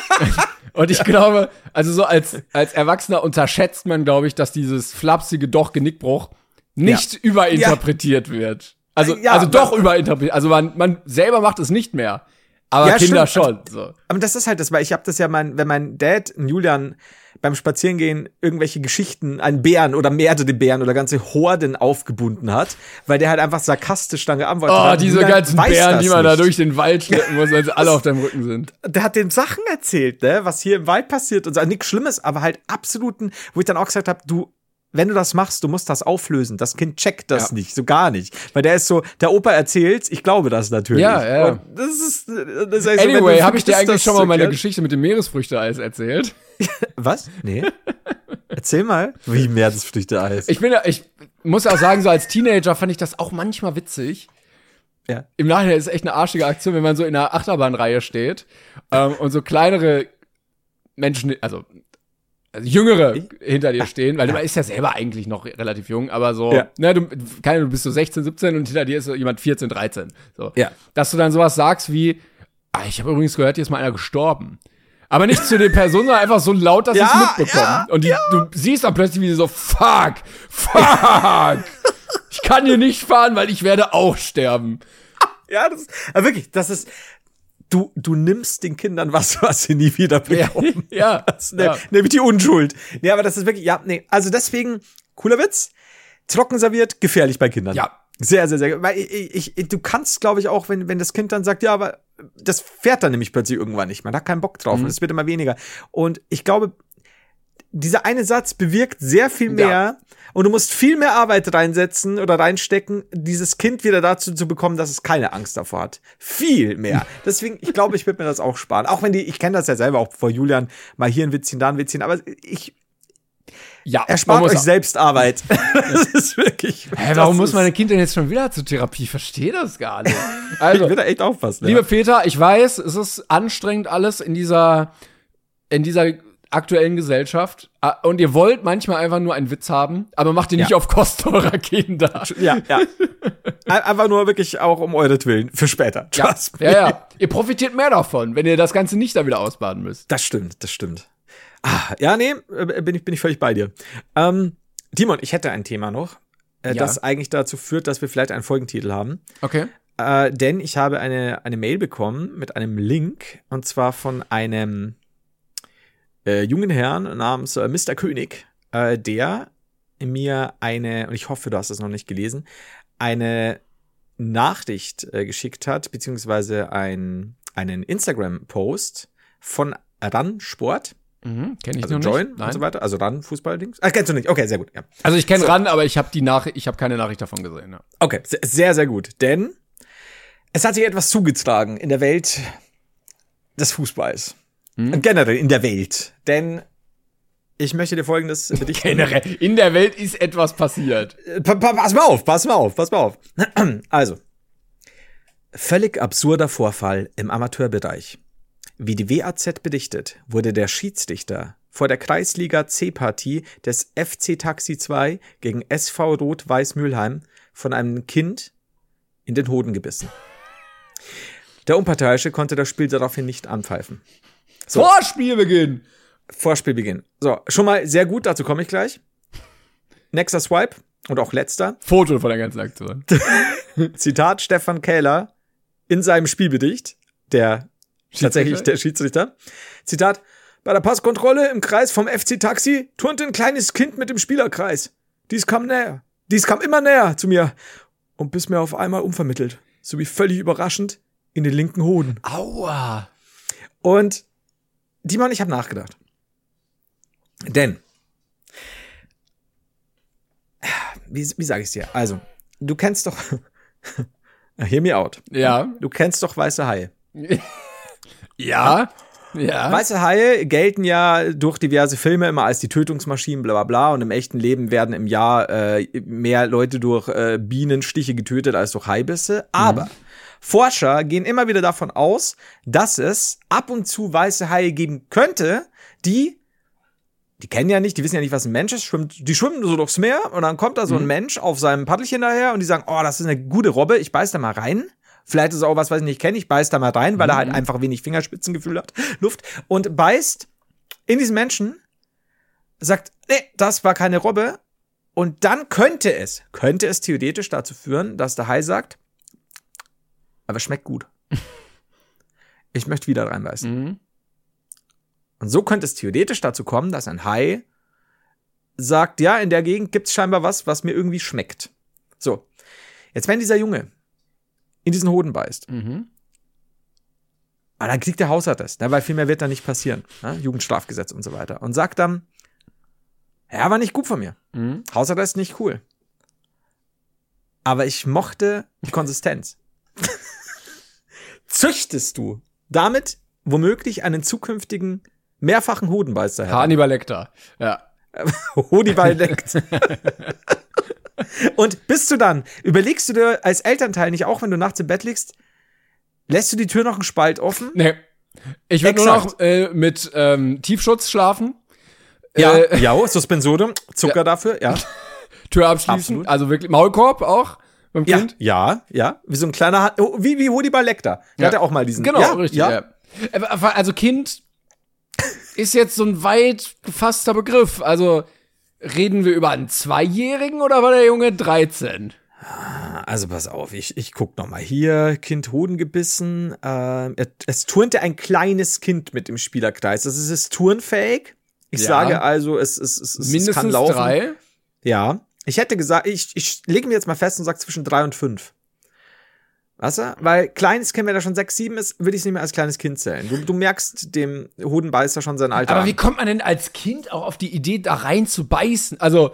und ich glaube, also so als, als Erwachsener unterschätzt man, glaube ich, dass dieses flapsige doch Genickbruch nicht ja. überinterpretiert ja. wird. Also, ja, also doch überinterpretiert. Also man, man selber macht es nicht mehr. Aber ja, Kinder stimmt. schon. So. Aber das ist halt das, weil ich habe das ja, mein, wenn mein Dad, Julian, beim Spazierengehen irgendwelche Geschichten, einen Bären oder mehrere Bären oder ganze Horden aufgebunden hat, weil der halt einfach sarkastisch dann geantwortet oh, hat. Oh, diese ganzen Bären, die man nicht. da durch den Wald schleppen muss, wenn sie alle auf deinem Rücken sind. Der hat den Sachen erzählt, ne, was hier im Wald passiert und so. Nichts Schlimmes, aber halt absoluten, wo ich dann auch gesagt habe, du, wenn du das machst, du musst das auflösen. Das Kind checkt das ja. nicht, so gar nicht. Weil der ist so, der Opa erzählt, ich glaube das natürlich. Ja, ja. Und das ist, das heißt, anyway, habe ich dir eigentlich schon mal meine ja? Geschichte mit dem Meeresfrüchteeis erzählt? Was? Nee. Erzähl mal. Wie Meeresfrüchteeis? Ich bin ja, ich muss auch sagen, so als Teenager fand ich das auch manchmal witzig. Ja. Im Nachhinein ist es echt eine arschige Aktion, wenn man so in einer Achterbahnreihe steht ähm, und so kleinere Menschen, also Also Jüngere hinter dir stehen, weil ja. du ist ja selber eigentlich noch relativ jung, aber so, ja. ne, du, keine, du bist so sechzehn, siebzehn und hinter dir ist so jemand vierzehn, dreizehn. So. Ja. Dass du dann sowas sagst wie, ah, ich habe übrigens gehört, hier ist mal einer gestorben. Aber nicht zu den Personen, sondern einfach so laut, dass ja, sie es mitbekommen. Ja, und die, ja. du siehst dann plötzlich, wie sie so, fuck, fuck, ich kann hier nicht fahren, weil ich werde auch sterben. Ja, das, aber wirklich, das ist, Du, du nimmst den Kindern was, was sie nie wieder bekommen. Ja, das, ne, ja. Nämlich die Unschuld. Nee, aber das ist wirklich, ja, nee. Also deswegen, cooler Witz. Trocken serviert, gefährlich bei Kindern. Ja. Sehr, sehr, sehr. Weil ich, ich, du kannst, glaube ich, auch, wenn, wenn das Kind dann sagt, ja, aber das fährt dann nämlich plötzlich irgendwann nicht. Man hat keinen Bock drauf mhm. und es wird immer weniger. Und ich glaube, dieser eine Satz bewirkt sehr viel mehr ja. und du musst viel mehr Arbeit reinsetzen oder reinstecken, dieses Kind wieder dazu zu bekommen, dass es keine Angst davor hat. Viel mehr. Deswegen, ich glaube, ich würde mir das auch sparen. Auch wenn die, ich kenne das ja selber auch vor Julian, mal hier ein Witzchen, da ein Witzchen, aber ich ja, erspart euch selbst Arbeit. Das ist wirklich. Hä, warum muss meine Kind denn jetzt schon wieder zur Therapie? Ich verstehe das gar nicht. Also, ich will da echt aufpassen. Liebe ja. Väter, ich weiß, es ist anstrengend alles in dieser, in dieser aktuellen Gesellschaft und ihr wollt manchmal einfach nur einen Witz haben, aber macht ihn ja. nicht auf Kosten eurer Kinder. Ja, ja. Einfach nur wirklich auch um euretwillen für später. Ja. ja, ja. Ihr profitiert mehr davon, wenn ihr das Ganze nicht da wieder ausbaden müsst. Das stimmt, das stimmt. Ah, ja, nee, bin ich, bin ich völlig bei dir. Ähm, Timon, ich hätte ein Thema noch, äh, ja. das eigentlich dazu führt, dass wir vielleicht einen Folgentitel haben. Okay. Äh, denn ich habe eine, eine Mail bekommen mit einem Link, und zwar von einem äh, jungen Herrn namens äh, Mister König, äh, der mir eine, und ich hoffe, du hast es noch nicht gelesen, eine Nachricht äh, geschickt hat, beziehungsweise ein, einen Instagram-Post von Run Sport. Mhm, kenn ich also noch Join nicht. und so weiter. Also Run Fußballdings. Ah, kennst du nicht? Okay, sehr gut. Ja. Also ich kenne So. Run, aber ich habe die Nachricht, ich habe keine Nachricht davon gesehen. Ja. Okay, sehr, sehr gut. Denn es hat sich etwas zugetragen in der Welt des Fußballs. Hm? Und generell in der Welt. Denn ich möchte dir Folgendes bedichten. Generell, in der Welt ist etwas passiert. Pa- pa- pass mal auf, pass mal auf, pass mal auf. Also, völlig absurder Vorfall im Amateurbereich. Wie die W A Z berichtet, wurde der Schiedsrichter vor der Kreisliga-C-Partie des F C Taxi zwei gegen S V Rot-Weiß Mülheim von einem Kind in den Hoden gebissen. Der Unparteiische konnte das Spiel daraufhin nicht anpfeifen. So. Vor Spielbeginn! Vorspielbeginn. So, schon mal sehr gut, dazu komme ich gleich. Nächster Swipe und auch letzter. Foto von der ganzen Aktion. Zitat Stefan Kähler in seinem Spielbericht, der tatsächlich der Schiedsrichter. Zitat: Bei der Passkontrolle im Kreis vom F C Taxi turnte ein kleines Kind mit dem Spielerkreis. Dies kam näher. Dies kam immer näher zu mir und bis mir auf einmal unvermittelt, sowie völlig überraschend in den linken Hoden. Aua! Und Dimon, ich habe nachgedacht. Denn, wie, wie sage ich es dir? Also, du kennst doch, hear me out. Ja. Du kennst doch weiße Haie. Ja. Ja. Weiße Haie gelten ja durch diverse Filme immer als die Tötungsmaschinen, bla bla bla. Und im echten Leben werden im Jahr äh, mehr Leute durch äh, Bienenstiche getötet als durch Haibisse. Aber mhm. Forscher gehen immer wieder davon aus, dass es ab und zu weiße Haie geben könnte, die Die kennen ja nicht, die wissen ja nicht, was ein Mensch ist. Schwimmt, die schwimmen so durchs Meer und dann kommt da so ein mhm. Mensch auf seinem Paddelchen daher und die sagen, oh, das ist eine gute Robbe, ich beiß da mal rein. Vielleicht ist es auch was, was ich nicht kenne, ich beiß da mal rein, weil mhm. er halt einfach wenig Fingerspitzengefühl hat, Luft. Und beißt in diesen Menschen, sagt, nee, das war keine Robbe. Und dann könnte es, könnte es theoretisch dazu führen, dass der Hai sagt, aber schmeckt gut. Ich möchte wieder reinbeißen. Mhm. Und so könnte es theoretisch dazu kommen, dass ein Hai sagt, ja, in der Gegend gibt's scheinbar was, was mir irgendwie schmeckt. So, jetzt wenn dieser Junge in diesen Hoden beißt, mhm. aber dann kriegt der Hausarrest, ne, weil viel mehr wird da nicht passieren. Ne? Jugendstrafgesetz und so weiter. Und sagt dann, ja, war nicht gut von mir. Mhm. Hausarrest nicht cool. Aber ich mochte die Konsistenz. Züchtest du damit womöglich einen zukünftigen mehrfachen Hodenbeißer her? Hannibal Lecter, ja. Hannibal Lecter. Und bist du dann, überlegst du dir als Elternteil nicht auch, wenn du nachts im Bett liegst, lässt du die Tür noch einen Spalt offen? Nee. Ich würde nur noch äh, mit ähm, Tiefschutz schlafen. Ja, äh, ja, Suspensorium, Zucker ja. dafür, ja. Tür abschließen, Absolut. Also wirklich Maulkorb auch beim ja, Kind. Ja, ja, wie so ein kleiner, ha- oh, wie, wie Hannibal Lecter. Der ja. hat ja auch mal diesen. Genau, ja, richtig, ja. ja. Also Kind ist jetzt so ein weit gefasster Begriff. Also reden wir über einen Zweijährigen oder war der Junge dreizehn? Also pass auf, ich, ich guck noch mal hier, Kind Hoden gebissen. Äh, es turnte ein kleines Kind mit im Spielerkreis. Das ist, es ist turnfähig. Ich ja. sage also, es, es, es, es mindestens kann laufen. drei. Ja, ich hätte gesagt, ich, ich lege mir jetzt mal fest und sage zwischen drei und fünf. Weißt du? Weil kleines Kind, wenn er schon sechs, sieben ist, würde ich es nicht mehr als kleines Kind zählen. Du, du merkst dem Hodenbeißer schon sein Alter Aber an. wie kommt man denn als Kind auch auf die Idee, da rein zu beißen? Also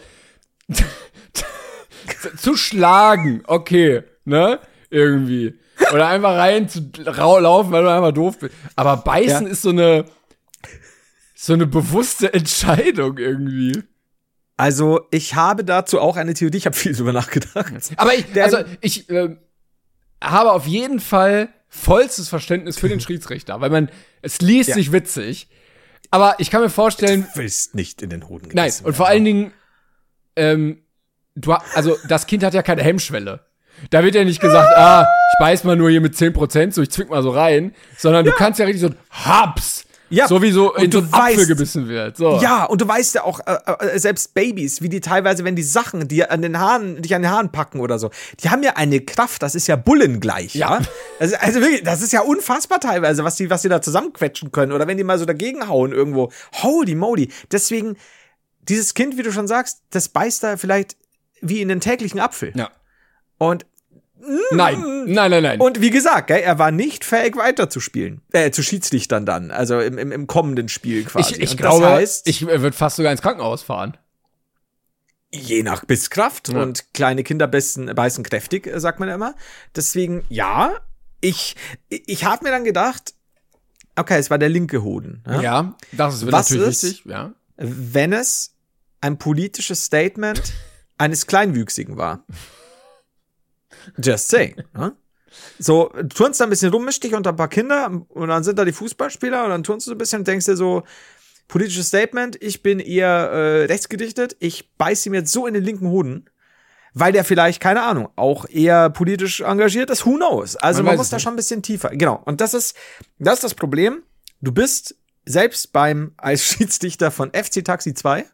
zu schlagen, okay, ne? Irgendwie. Oder einfach rein zu laufen, weil du einfach doof bist. Aber beißen ja. ist so eine so eine bewusste Entscheidung irgendwie. Also, ich habe dazu auch eine Theorie, ich habe viel drüber nachgedacht. Aber ich, also ich äh, habe auf jeden Fall vollstes Verständnis für den Schiedsrichter, weil man, es liest ja. sich witzig, aber ich kann mir vorstellen, du willst nicht in den Hoden gebissen. Nein, und vor allen Dingen, ähm, du, also das Kind hat ja keine Hemmschwelle. Da wird ja nicht gesagt, ah, ich beiß mal nur hier mit zehn Prozent, so ich zwick mal so rein, sondern ja. du kannst ja richtig so, haps, Ja, so wie so und in so du einen Apfel weißt- gebissen wird. So. Ja, und du weißt ja auch, äh, äh, selbst Babys, wie die teilweise, wenn die Sachen, die an den Haaren, dich an den Haaren packen oder so, die haben ja eine Kraft, das ist ja bullengleich, ja. Ja. Also, also wirklich, das ist ja unfassbar teilweise, was die, was die da zusammenquetschen können. Oder wenn die mal so dagegen hauen irgendwo. Holy moly. Deswegen, dieses Kind, wie du schon sagst, das beißt da vielleicht wie in den täglichen Apfel. Ja. Und Nein, nein, nein, nein. Und wie gesagt, gell, er war nicht fähig weiterzuspielen. Äh, zu Schiedsrichtern dann, also im, im, im kommenden Spiel quasi. ich ich Und glaube, das heißt, ich würde fast sogar ins Krankenhaus fahren. je nach Bisskraft Ja. und kleine Kinder beißen, beißen kräftig, äh, sagt man ja immer. Deswegen, ja, ich, ich habe mir dann gedacht, okay, es war der linke Hoden. Ja? Ja, das ist Was natürlich ist- wichtig. Ja. Wenn es ein politisches Statement eines Kleinwüchsigen war. Just saying. Ne? So, du turnst da ein bisschen rum, mischst dich unter ein paar Kinder und dann sind da die Fußballspieler und dann turnst du so ein bisschen und denkst dir so, politisches Statement, ich bin eher äh, rechtsgedichtet, ich beiß ihm jetzt so in den linken Hoden, weil der vielleicht, keine Ahnung, auch eher politisch engagiert ist, who knows. Also Man man, weiß muss es da nicht. schon ein bisschen tiefer. Genau, und das ist, das ist das Problem, du bist selbst beim, als Schiedsrichter von F C Taxi zwei,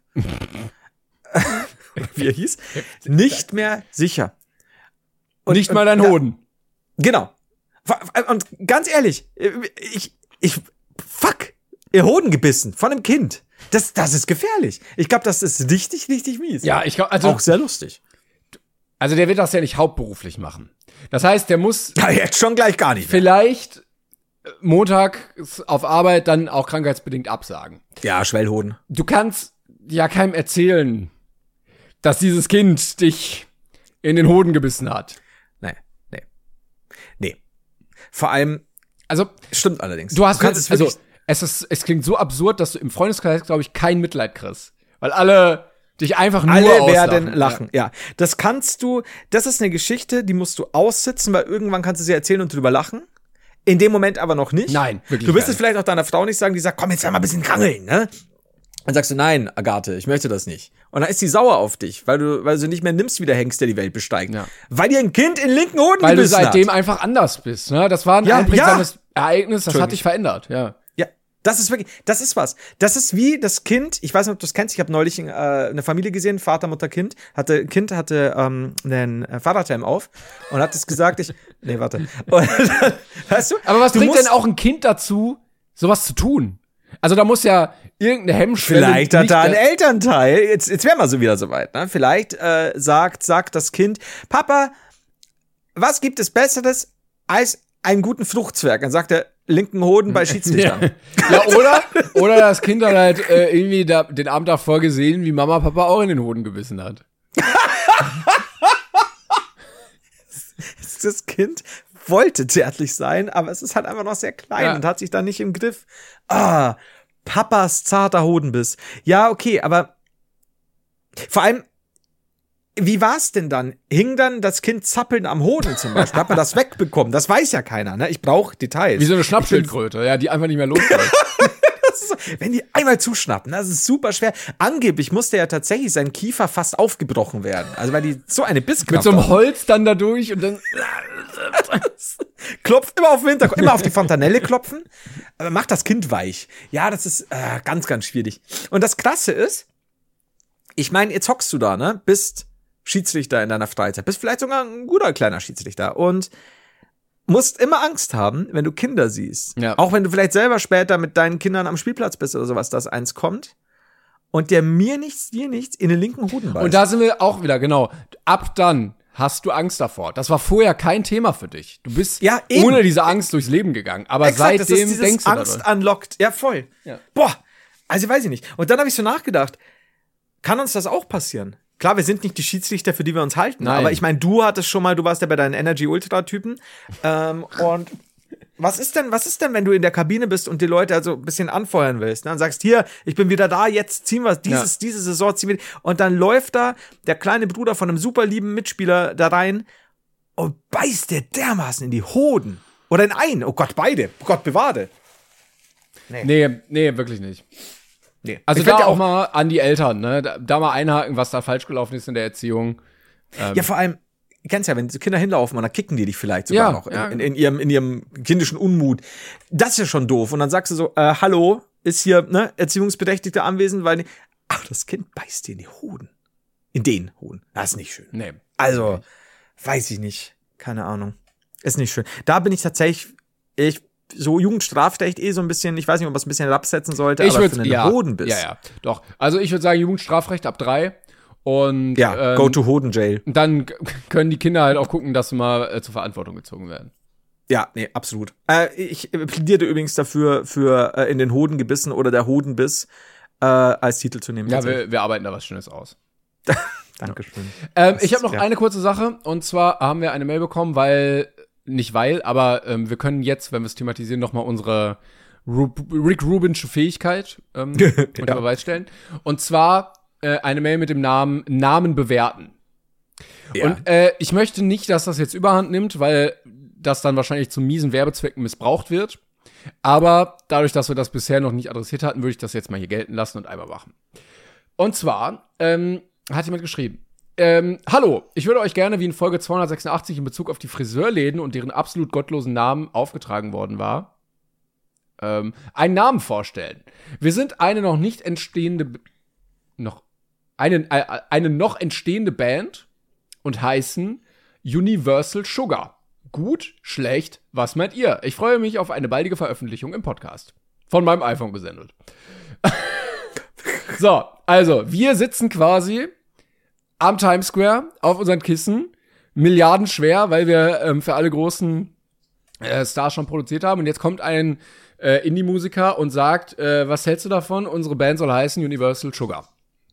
wie er hieß, nicht mehr sicher. Und- Nicht mal und dein da- Hoden. Genau. Und ganz ehrlich, ich, ich, fuck, ihr Hoden gebissen von einem Kind. Das, das ist gefährlich. Ich glaube, das ist richtig, richtig mies. Ja, ich glaube, also, Auch sehr lustig. also der wird das ja nicht hauptberuflich machen. Das heißt, der muss Ja, jetzt schon gleich gar nicht. vielleicht äh, Montag auf Arbeit dann auch krankheitsbedingt absagen. Ja, Schwellhoden. Du kannst ja keinem erzählen, dass dieses Kind dich in den Hoden gebissen hat. Nee, nee. Nee. Vor allem, Also, stimmt allerdings. du hast kannst es also wirklich, es ist es klingt so absurd, dass du im Freundeskreis, glaube ich, kein Mitleid kriegst, weil alle dich einfach nur alle auslachen. werden lachen. Ja. Das kannst du, das ist eine Geschichte, die musst du aussitzen, weil irgendwann kannst du sie erzählen und drüber lachen. In dem Moment aber noch nicht. Nein, wirklich Du wirst nicht. es vielleicht auch deiner Frau nicht sagen, die sagt, komm, jetzt mal ein bisschen krangeln, ne? Dann sagst du, nein, Agathe, ich möchte das nicht. Und dann ist sie sauer auf dich, weil du, weil du sie nicht mehr nimmst wie der Hengst, der die Welt besteigt. Ja. Weil dir ein Kind in den linken Hoden Weil du gebissen seitdem hat. einfach anders bist, ne? Das war ein Ja, einprägsames Ereignis, das hat Entschuldigung. dich verändert, ja. Ja, das ist wirklich, das ist was. Das ist wie das Kind, ich weiß nicht, ob du das kennst, ich habe neulich äh, eine Familie gesehen, Vater, Mutter, Kind, hatte, Kind hatte ähm, einen äh, Fahrradhelm auf und hat es gesagt, ich, nee, warte. Und, weißt du? Aber was du bringt musst- denn auch ein Kind dazu, sowas zu tun? Also da muss ja irgendeine Hemmschwelle. Vielleicht hat nicht da ein der- Elternteil, jetzt, jetzt wären wir so wieder soweit, ne? Vielleicht äh, sagt, sagt das Kind, Papa, was gibt es Besseres als einen guten Fruchtzwerg? Dann sagt er, linken Hoden bei Schiedsrichtern. Ja, oder, oder das Kind hat halt äh, irgendwie da, den Abend davor gesehen, wie Mama Papa auch in den Hoden gebissen hat. Das Kind wollte zärtlich sein, aber es ist halt einfach noch sehr klein Ja. und hat sich da nicht im Griff. Ah, Papas zarter Hodenbiss. Ja, okay, aber vor allem, wie war's denn dann? Hing dann das Kind zappeln am Hoden zum Beispiel? Hat man das wegbekommen? Das weiß ja keiner, ne? Ich brauche Details. Wie so eine Schnappschildkröte, ja, die einfach nicht mehr losläuft. Das ist so, wenn die einmal zuschnappen, das ist super schwer. Angeblich musste ja tatsächlich sein Kiefer fast aufgebrochen werden. Also weil die so eine Bisskraft Mit so einem haben. Holz dann da durch und dann. Klopft immer auf den Hinterkopf, immer auf die Fontanelle klopfen, aber macht das Kind weich. Ja, das ist äh, ganz, ganz schwierig. Und das Krasse ist, ich meine, jetzt hockst du da, ne, bist Schiedsrichter in deiner Freizeit, bist vielleicht sogar ein guter kleiner Schiedsrichter und musst immer Angst haben, wenn du Kinder siehst. Ja. Auch wenn du vielleicht selber später mit deinen Kindern am Spielplatz bist oder sowas, dass eins kommt und der mir nichts, dir nichts in den linken Hoden beißt. Und da sind wir auch wieder, genau. Ab dann hast du Angst davor. Das war vorher kein Thema für dich. Du bist Ja, eben. ohne diese Angst durchs Leben gegangen. Aber Exakt, das ist seitdem dieses denkst du Angst daran. unlocked. Ja, voll. Ja. Boah, also weiß ich nicht. Und dann habe ich so nachgedacht, kann uns das auch passieren? Klar, wir sind nicht die Schiedsrichter, für die wir uns halten. Nein. Aber ich meine, du hattest schon mal, du warst ja bei deinen Energy-Ultra-Typen. Ähm, und was ist denn, was ist denn, wenn du in der Kabine bist und die Leute also ein bisschen anfeuern willst? Ne? Und sagst, hier, ich bin wieder da, jetzt ziehen wir dieses, Ja. diese Saison ziehen wir. Und dann läuft da der kleine Bruder von einem super lieben Mitspieler da rein und beißt dir dermaßen in die Hoden. Oder in einen. Oh Gott, beide. Oh Gott, bewahre. Nee, nee, wirklich nicht. Nee. Also Ich da find ja auch mal an die Eltern, ne? Da, da mal einhaken, was da falsch gelaufen ist in der Erziehung. Ja, vor allem, ihr kennt's ja, wenn so Kinder hinlaufen und dann kicken die dich vielleicht sogar Ja, noch in, ja. in, in, ihrem, in ihrem kindischen Unmut. Das ist ja schon doof. Und dann sagst du so, äh, hallo, ist hier, ne, Erziehungsberechtigte anwesend, weil, ach, das Kind beißt dir in die Hoden. In den Hoden. Das ist nicht schön. Nee. Also, weiß ich nicht. Keine Ahnung. Ist nicht schön. Da bin ich tatsächlich, ich, so Jugendstrafrecht eh so ein bisschen, ich weiß nicht, ob man es ein bisschen absetzen sollte, Ich aber würd, für einen ja, Hodenbiss. Ja, ja, doch. Also ich würde sagen, Jugendstrafrecht ab drei. Und Ja, ähm, go to Hodenjail. dann k- können die Kinder halt auch gucken, dass sie mal äh, zur Verantwortung gezogen werden. Ja, nee, absolut. Äh, ich plädierte übrigens dafür, für äh, in den Hoden gebissen oder der Hodenbiss äh, als Titel zu nehmen. Ja, wir, wir arbeiten da was Schönes aus. Dankeschön. Ähm, Das ich habe ist- noch ja. eine kurze Sache. Und zwar haben wir eine Mail bekommen, weil, nicht weil, aber ähm, wir können jetzt, wenn wir es thematisieren, noch mal unsere Ru- Rick Rubinsche Fähigkeit ähm, unter Beweis stellen. Und zwar äh, eine Mail mit dem Namen Namen bewerten. Ja. Und äh, ich möchte nicht, dass das jetzt überhand nimmt, weil das dann wahrscheinlich zu miesen Werbezwecken missbraucht wird. Aber dadurch, dass wir das bisher noch nicht adressiert hatten, würde ich das jetzt mal hier gelten lassen und einmal machen. Und zwar ähm, hat jemand geschrieben, ähm, hallo, ich würde euch gerne, wie in Folge zweihundertsechsundachtzig in Bezug auf die Friseurläden und deren absolut gottlosen Namen aufgetragen worden war, ähm, einen Namen vorstellen. Wir sind eine noch nicht entstehende, B- noch, eine, äh, eine noch entstehende Band und heißen Universal Sugar. Gut, schlecht, was meint ihr? Ich freue mich auf eine baldige Veröffentlichung im Podcast. Von meinem iPhone gesendet. So, also, wir sitzen quasi am Times Square auf unseren Kissen, milliardenschwer, weil wir ähm, für alle großen äh, Stars schon produziert haben. Und jetzt kommt ein äh, Indie-Musiker und sagt, äh, was hältst du davon? Unsere Band soll heißen Universal Sugar.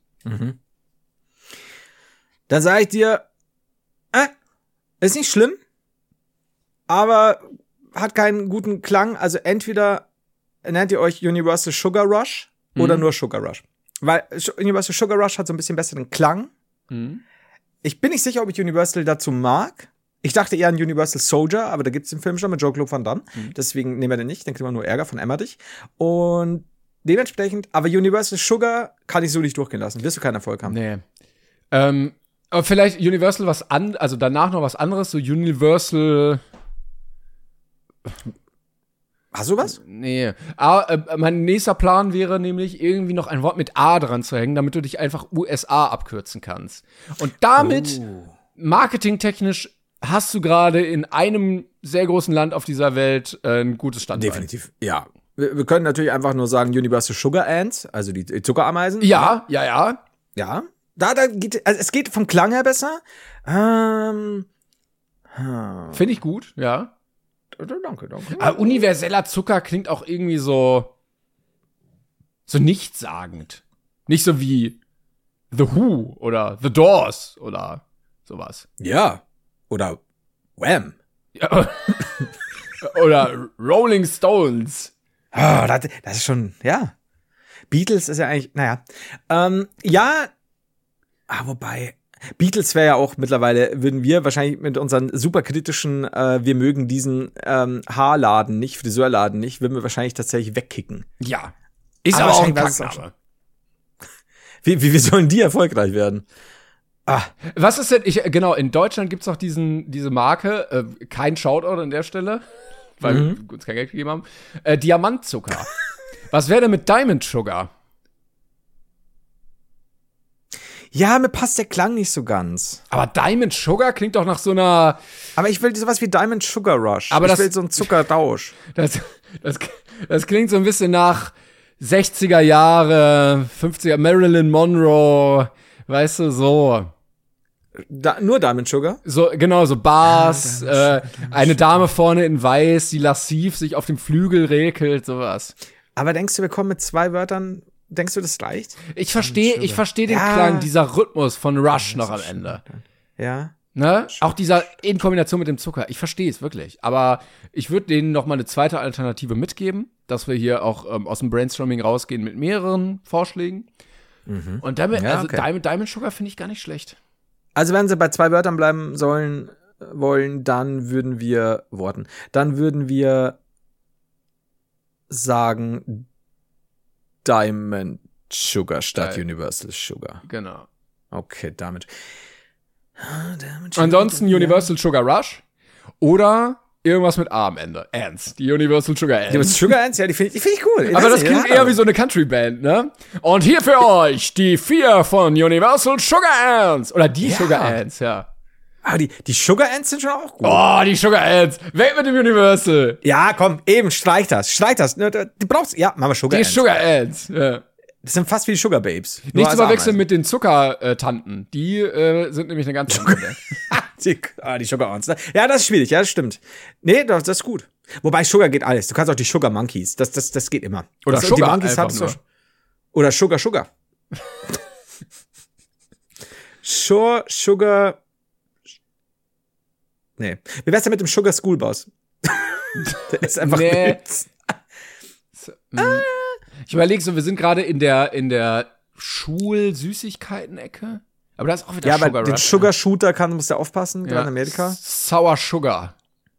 Dann sage ich dir, äh, ist nicht schlimm, aber hat keinen guten Klang. Also entweder nennt ihr euch Universal Sugar Rush oder nur Sugar Rush. Weil Sch- Universal Sugar Rush hat so ein bisschen besseren Klang. Mhm. Ich bin nicht sicher, ob ich Universal dazu mag. Ich dachte eher an Universal Soldier, aber da gibt's den Film schon mit Jean-Claude Van Damme. Deswegen nehmen wir den nicht, dann kriegen wir nur Ärger von Emmerich. Und dementsprechend, aber Universal Sugar kann ich so nicht durchgehen lassen. Wirst du keinen Erfolg haben. Nee. Ähm, aber vielleicht Universal was an, also danach noch was anderes, so Universal. Hast du was? Nee. Ah, äh, mein nächster Plan wäre nämlich, irgendwie noch ein Wort mit A dran zu hängen, damit du dich einfach U S A abkürzen kannst. Und damit, marketingtechnisch, hast du gerade in einem sehr großen Land auf dieser Welt äh, ein gutes Standbein. Definitiv, ja. Wir, wir können natürlich einfach nur sagen Universal Sugar Ants, also die, die Zuckerameisen. Ja, ja, ja. Ja. Da, da geht, also es geht vom Klang her besser. Ähm, hm. Finde ich gut, ja. Danke, danke. Aber universeller Zucker klingt auch irgendwie so so nichtssagend. Nicht so wie The Who oder The Doors oder sowas. Ja. Oder Wham. Ja. Oder Rolling Stones. Ah, das, das ist schon, ja. Beatles ist ja eigentlich, naja. Ähm, ja, ah, wobei, Beatles wäre ja auch mittlerweile, würden wir wahrscheinlich mit unseren super kritischen, äh, wir mögen diesen ähm, Haarladen nicht, Friseurladen nicht, würden wir wahrscheinlich tatsächlich wegkicken. Ja. Ist Aber aber, auch ein wahrscheinlich war es auch Kackname. Wie, wie, wie sollen die erfolgreich werden? Ah, Was ist denn, ich, genau, in Deutschland gibt's auch diesen, diese Marke, äh, kein Shoutout an der Stelle, weil Mhm. wir uns kein Geld gegeben haben, äh, Diamantzucker. Was wäre denn mit Diamond Sugar? ja, mir passt der Klang nicht so ganz. Aber Diamond Sugar klingt doch nach so einer, Aber ich will sowas wie Diamond Sugar Rush. Aber ich das- will so einen Zuckertausch. das, das, das klingt so ein bisschen nach sechziger Jahre, fünfziger, Marilyn Monroe, weißt du, so. Da, nur Diamond Sugar? So, genau, so Bars, Ah, äh, Diamond Sugar, Diamond eine Dame vorne in weiß, die lassiv sich auf dem Flügel regelt, sowas. Aber denkst du, wir kommen mit zwei Wörtern? Denkst du, das reicht? Ich verstehe, ich verstehe den Ja. Klang, dieser Rhythmus von Rush noch am Ende. Ja. Ne? Auch dieser in Kombination mit dem Zucker. Ich verstehe es wirklich. Aber ich würde denen noch mal eine zweite Alternative mitgeben, dass wir hier auch ähm, aus dem Brainstorming rausgehen mit mehreren Vorschlägen. Und damit, Ja, also okay. Diamond, Diamond Sugar finde ich gar nicht schlecht. Also wenn sie bei zwei Wörtern bleiben sollen, äh, wollen, dann würden wir Worten. Dann würden wir sagen Diamond Sugar statt Geil. Universal Sugar. Genau. Okay, damit. Ansonsten Universal Sugar Rush oder irgendwas mit A am Ende. Ants. Die Universal Sugar Ants. Die Sugar Ants, ja, die finde ich, die find ich cool. Aber das nicht, klingt ja. eher wie so eine Country-Band, ne? Und hier für euch die vier von Universal Sugar Ants. Oder die Ja. Sugar Ants, ja. Ah, die, die Sugar Ants sind schon auch gut. Oh, die Sugar Ants. Weg mit dem Universal. Ja, komm, eben, streich das. Streich das. Ne, Die brauchst ja, machen wir Sugar Die Ants. Sugar Ants. Ja. Das sind fast wie die Sugar Babes. Nur Nicht zu als verwechseln Ameisen. mit den Zuckertanten. Die äh, sind nämlich eine ganz andere Band. die, ah, die Sugar Ants. Ne? Ja, das ist schwierig, ja, das stimmt. Nee, das, das ist gut. Wobei Sugar geht alles. Du kannst auch die Sugar Monkeys. Das, das, das geht immer. Oder das, Sugar die Monkeys einfach haben's nur. doch- Oder Sugar Sugar. Sure, Sugar. Nee. Wie wär's denn mit dem Sugar School Boss? Der ist einfach Nee. wild. Ich überlege so, wir sind gerade in der, in der Schul-Süßigkeiten-Ecke. Aber da ist auch wieder Ja, Sugar aber den Rush. Sugar Shooter kann, musst du aufpassen, gerade Ja. in Amerika. Sour Sugar.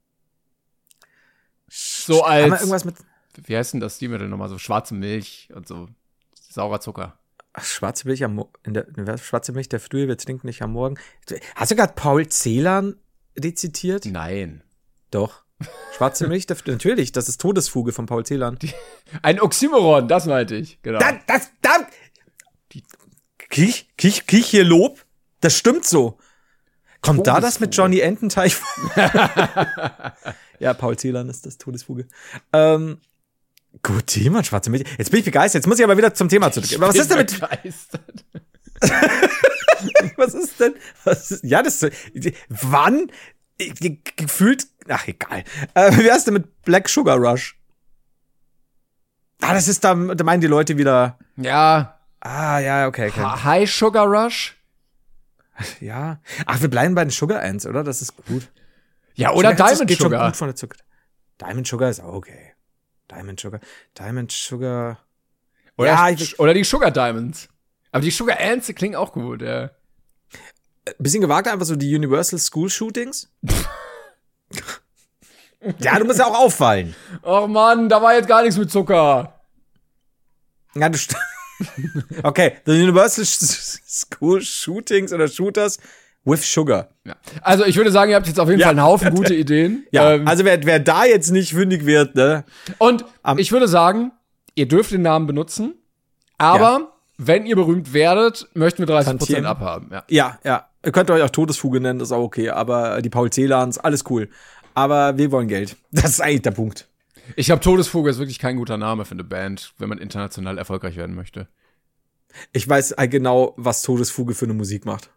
So Haben wir als, irgendwas mit. wie heißt denn das, die mit denn nochmal so schwarze Milch und so saurer Zucker. Ach, schwarze Milch am Mo in der, in der schwarze Milch der Frühe, wir trinken nicht am Morgen. Hast du gerade Paul Celan rezitiert? Nein. Doch. Schwarze Milch der Frühe, natürlich, das ist Todesfuge von Paul Celan. Ein Oxymoron, das meinte ich. Genau. Das, das, das. Kriech, kriech, kriech hier Lob? Das stimmt so. Kommt da das mit Johnny Ententeich vor? Ja, Paul Celan ist das, Todesfuge. Ähm, gut, Thema, schwarze Milch. Jetzt bin ich begeistert. Jetzt muss ich aber wieder zum Thema zurück. Aber was ist denn mit, begeistert. was ist denn, was ist, ja, das, wann, Ich- gefühlt, ach, egal. Äh, wie wär's denn mit Black Sugar Rush? Ah, das ist da, da meinen die Leute wieder, Ja, ah, ja, okay, okay. Ha- High Sugar Rush. Ja. Ach, wir bleiben bei den Sugar Ants, oder? Das ist gut. Ja, oder Sugar Ants, das Diamond geht schon Sugar. gut von der Zucker. Diamond Sugar ist auch okay. Diamond Sugar. Diamond Sugar. Oder, Ja, ich- oder die Sugar Diamonds. Aber die Sugar Ants die klingen auch gut, ja. Bisschen gewagt, einfach so die Universal School Shootings. Ja, du musst ja auch auffallen. Och Mann, da war jetzt gar nichts mit Zucker. Ja, du st- Okay, the Universal Sh- School Shootings oder Shooters with Sugar. Ja. Also ich würde sagen, ihr habt jetzt auf jeden Ja. Fall einen Haufen gute Ideen. Ja, Ähm, also wer, wer da jetzt nicht fündig wird, ne? und am- ich würde sagen, ihr dürft den Namen benutzen, aber wenn ihr berühmt werdet, möchten wir dreißig Prozent Tantiemen. abhaben. Ja. Ja, ja. Ihr könnt euch auch Todesfuge nennen, das ist auch okay. Aber die Paul Celans, alles cool. Aber wir wollen Geld. Das ist eigentlich der Punkt. Ich glaube, Todesfuge ist wirklich kein guter Name für eine Band, wenn man international erfolgreich werden möchte. Ich weiß halt genau, was Todesfuge für eine Musik macht.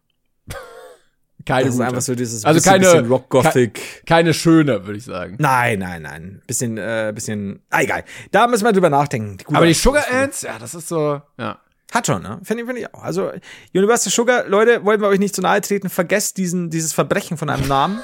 Keine Das ist gute. einfach so dieses Also bisschen, keine- bisschen Rock-Gothic. Keine schöne, würde ich sagen. Nein, nein, nein. Bisschen, äh, bisschen. Ah, egal. Da müssen wir drüber nachdenken. Die gute Aber die Art- Sugar Ants, ja, das ist so, ja. Hat schon, ne? Finde ich, finde ich auch. Also, Universal Sugar, Leute, wollen wir euch nicht zu nahe treten, vergesst diesen, dieses Verbrechen von einem Namen.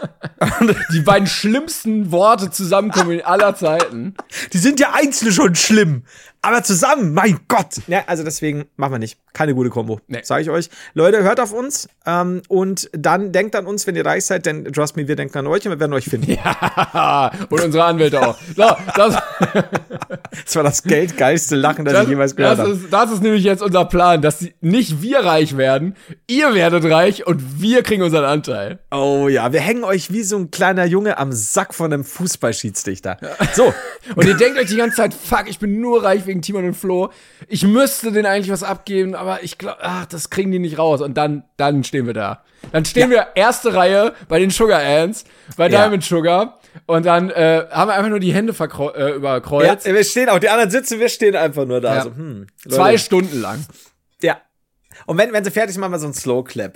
Die beiden schlimmsten Worte zusammenkommen aller Zeiten. Die sind ja einzeln schon schlimm. Aber zusammen, mein Gott. Ja, also deswegen machen wir nicht. Keine gute Kombo. Nee. Sage ich euch. Leute, hört auf uns. Ähm, und dann denkt an uns, wenn ihr reich seid, denn trust me, wir denken an euch und wir werden euch finden. Ja, und unsere Anwälte auch. So, das, Das war das geldgeilste Lachen, das, das, ich jemals gehört das, habe. ist, das ist nämlich jetzt unser Plan, dass die, nicht wir reich werden, ihr werdet reich und wir kriegen unseren Anteil. Oh ja, wir hängen euch wie so ein kleiner Junge am Sack von einem Fußballschiedsrichter. So, Und ihr denkt euch die ganze Zeit, fuck, ich bin nur reich wegen Timon und Flo. Ich müsste denen eigentlich was abgeben, aber ich glaube, ach, das kriegen die nicht raus. Und dann, dann stehen wir da. Dann stehen wir erste Reihe bei den Sugar Ants, bei Ja. Diamond Sugar. Und dann äh, haben wir einfach nur die Hände verkreu- äh, ja, überkreuzt. wir stehen auch, die anderen sitzen, wir stehen einfach nur da. Ja. So, hm, Leute. Zwei Stunden lang. Ja. Und wenn, wenn sie fertig sind, machen wir so einen Slow Clap.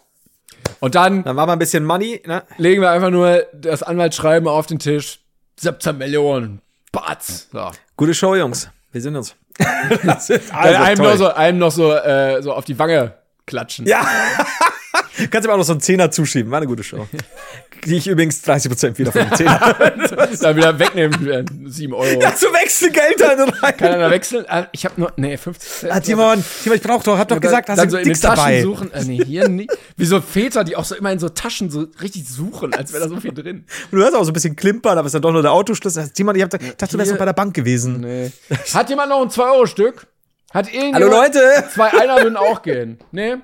Und dann Dann machen wir ein bisschen Money, ne? legen wir einfach nur das Anwaltsschreiben auf den Tisch. siebzehn Millionen. Batz. So. Gute Show, Jungs. Wir sind uns. Das ist Dann also einem, toll. noch so, einem noch so, äh, so auf die Wange klatschen. Ja. Kannst du mir auch noch so einen Zehner zuschieben. War eine gute Show. Die ich übrigens dreißig Prozent wieder von dem Zehner. Dann wieder wegnehmen, äh, sieben Euro. Ja, zu Wechselgeld dann rein. Kann einer wechseln? Ah, ich habe nur, nee, fünfzig Cent. Ah, Timon, Timon, ich brauch doch, hab doch gesagt, hast dann du so in den nichts Taschen dabei. suchen. Äh, nee, hier nicht. Wie so Väter, die auch so immer in so Taschen so richtig suchen, als wäre da so viel drin. Und du hörst auch so ein bisschen klimpern, aber es ist dann doch nur der Autoschlüssel. Timon, ich, hab, ich dachte, du wärst hier- noch bei der Bank gewesen. Nee. Hat jemand noch ein zwei Euro Stück? Hat irgendjemand? Hallo Leute! Zwei Einer würden auch gehen. Nee?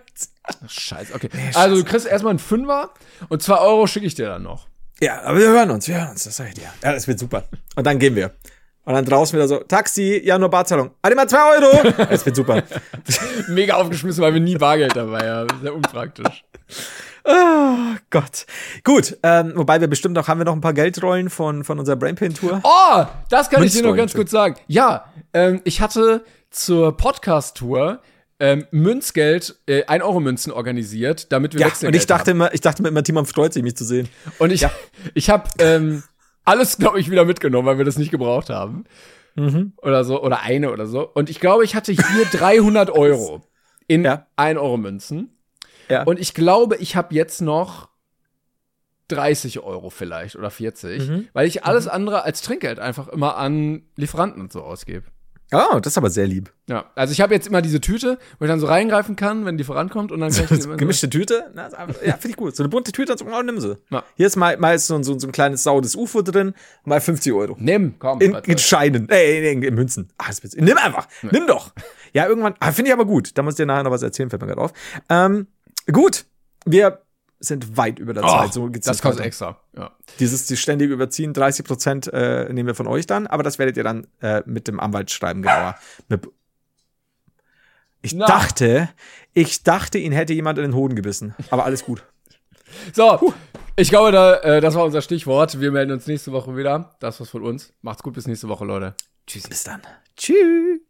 Scheiße, okay. Nee, also du kriegst erstmal einen Fünfer und zwei Euro schicke ich dir dann noch. Ja, aber wir hören uns, wir hören uns, das sag ich dir. Ja, das wird super. Und dann gehen wir. Und dann draußen wieder so, Taxi, ja, nur Barzahlung. Halt mal zwei Euro. Das wird super. Mega aufgeschmissen, weil wir nie Bargeld dabei haben. Sehr unpraktisch. Oh Gott. Gut, ähm, wobei wir bestimmt noch, haben wir noch ein paar Geldrollen von, von unserer Brainpain-Tour? Oh, das kann ich dir noch ganz kurz sagen. Ja, ähm, ich hatte zur Podcast-Tour ähm, Münzgeld, äh, ein Euro Münzen organisiert, damit wir ja, Wechselgeld und ich dachte haben. immer, ich dachte mir immer, Timon freut sich, mich zu sehen. Und ich, ja. ich habe ähm, alles, glaube ich, wieder mitgenommen, weil wir das nicht gebraucht haben. Mhm. Oder so, oder eine oder so. Und ich glaube, ich hatte hier dreihundert Euro in ja. ein Euro Münzen. Ja. Und ich glaube, ich habe jetzt noch dreißig Euro vielleicht oder vierzig, mhm. weil ich alles andere als Trinkgeld einfach immer an Lieferanten und so ausgebe. Oh, das ist aber sehr lieb. Ja, also ich habe jetzt immer diese Tüte, wo ich dann so reingreifen kann, wenn die vorankommt und dann kann ich so, gemischte so Tüte? Na, ja, finde ich gut. So eine bunte Tüte, so, oh, nimm sie. Ja. Hier ist mal, mal so, so, so ein kleines saudes U F O drin, mal fünfzig Euro. Nimm, komm. In, in Scheinen, äh, in, in Münzen. Ach, das nimm einfach, ja. nimm doch. Ja, irgendwann, ah, finde ich aber gut. Da muss ich dir nachher noch was erzählen, fällt mir gerade auf. Ähm, gut, wir sind weit über der oh, Zeit. So das kostet extra. Ja. Dieses die ständige Überziehen, dreißig Prozent äh, nehmen wir von euch dann, aber das werdet ihr dann äh, mit dem Anwalt schreiben, genauer. Mit ich Na. dachte, ich dachte, ihn hätte jemand in den Hoden gebissen, aber alles gut. So, Puh. ich glaube, da, äh, das war unser Stichwort. Wir melden uns nächste Woche wieder. Das war's von uns. Macht's gut, bis nächste Woche, Leute. Tschüss. Bis dann. Tschüss.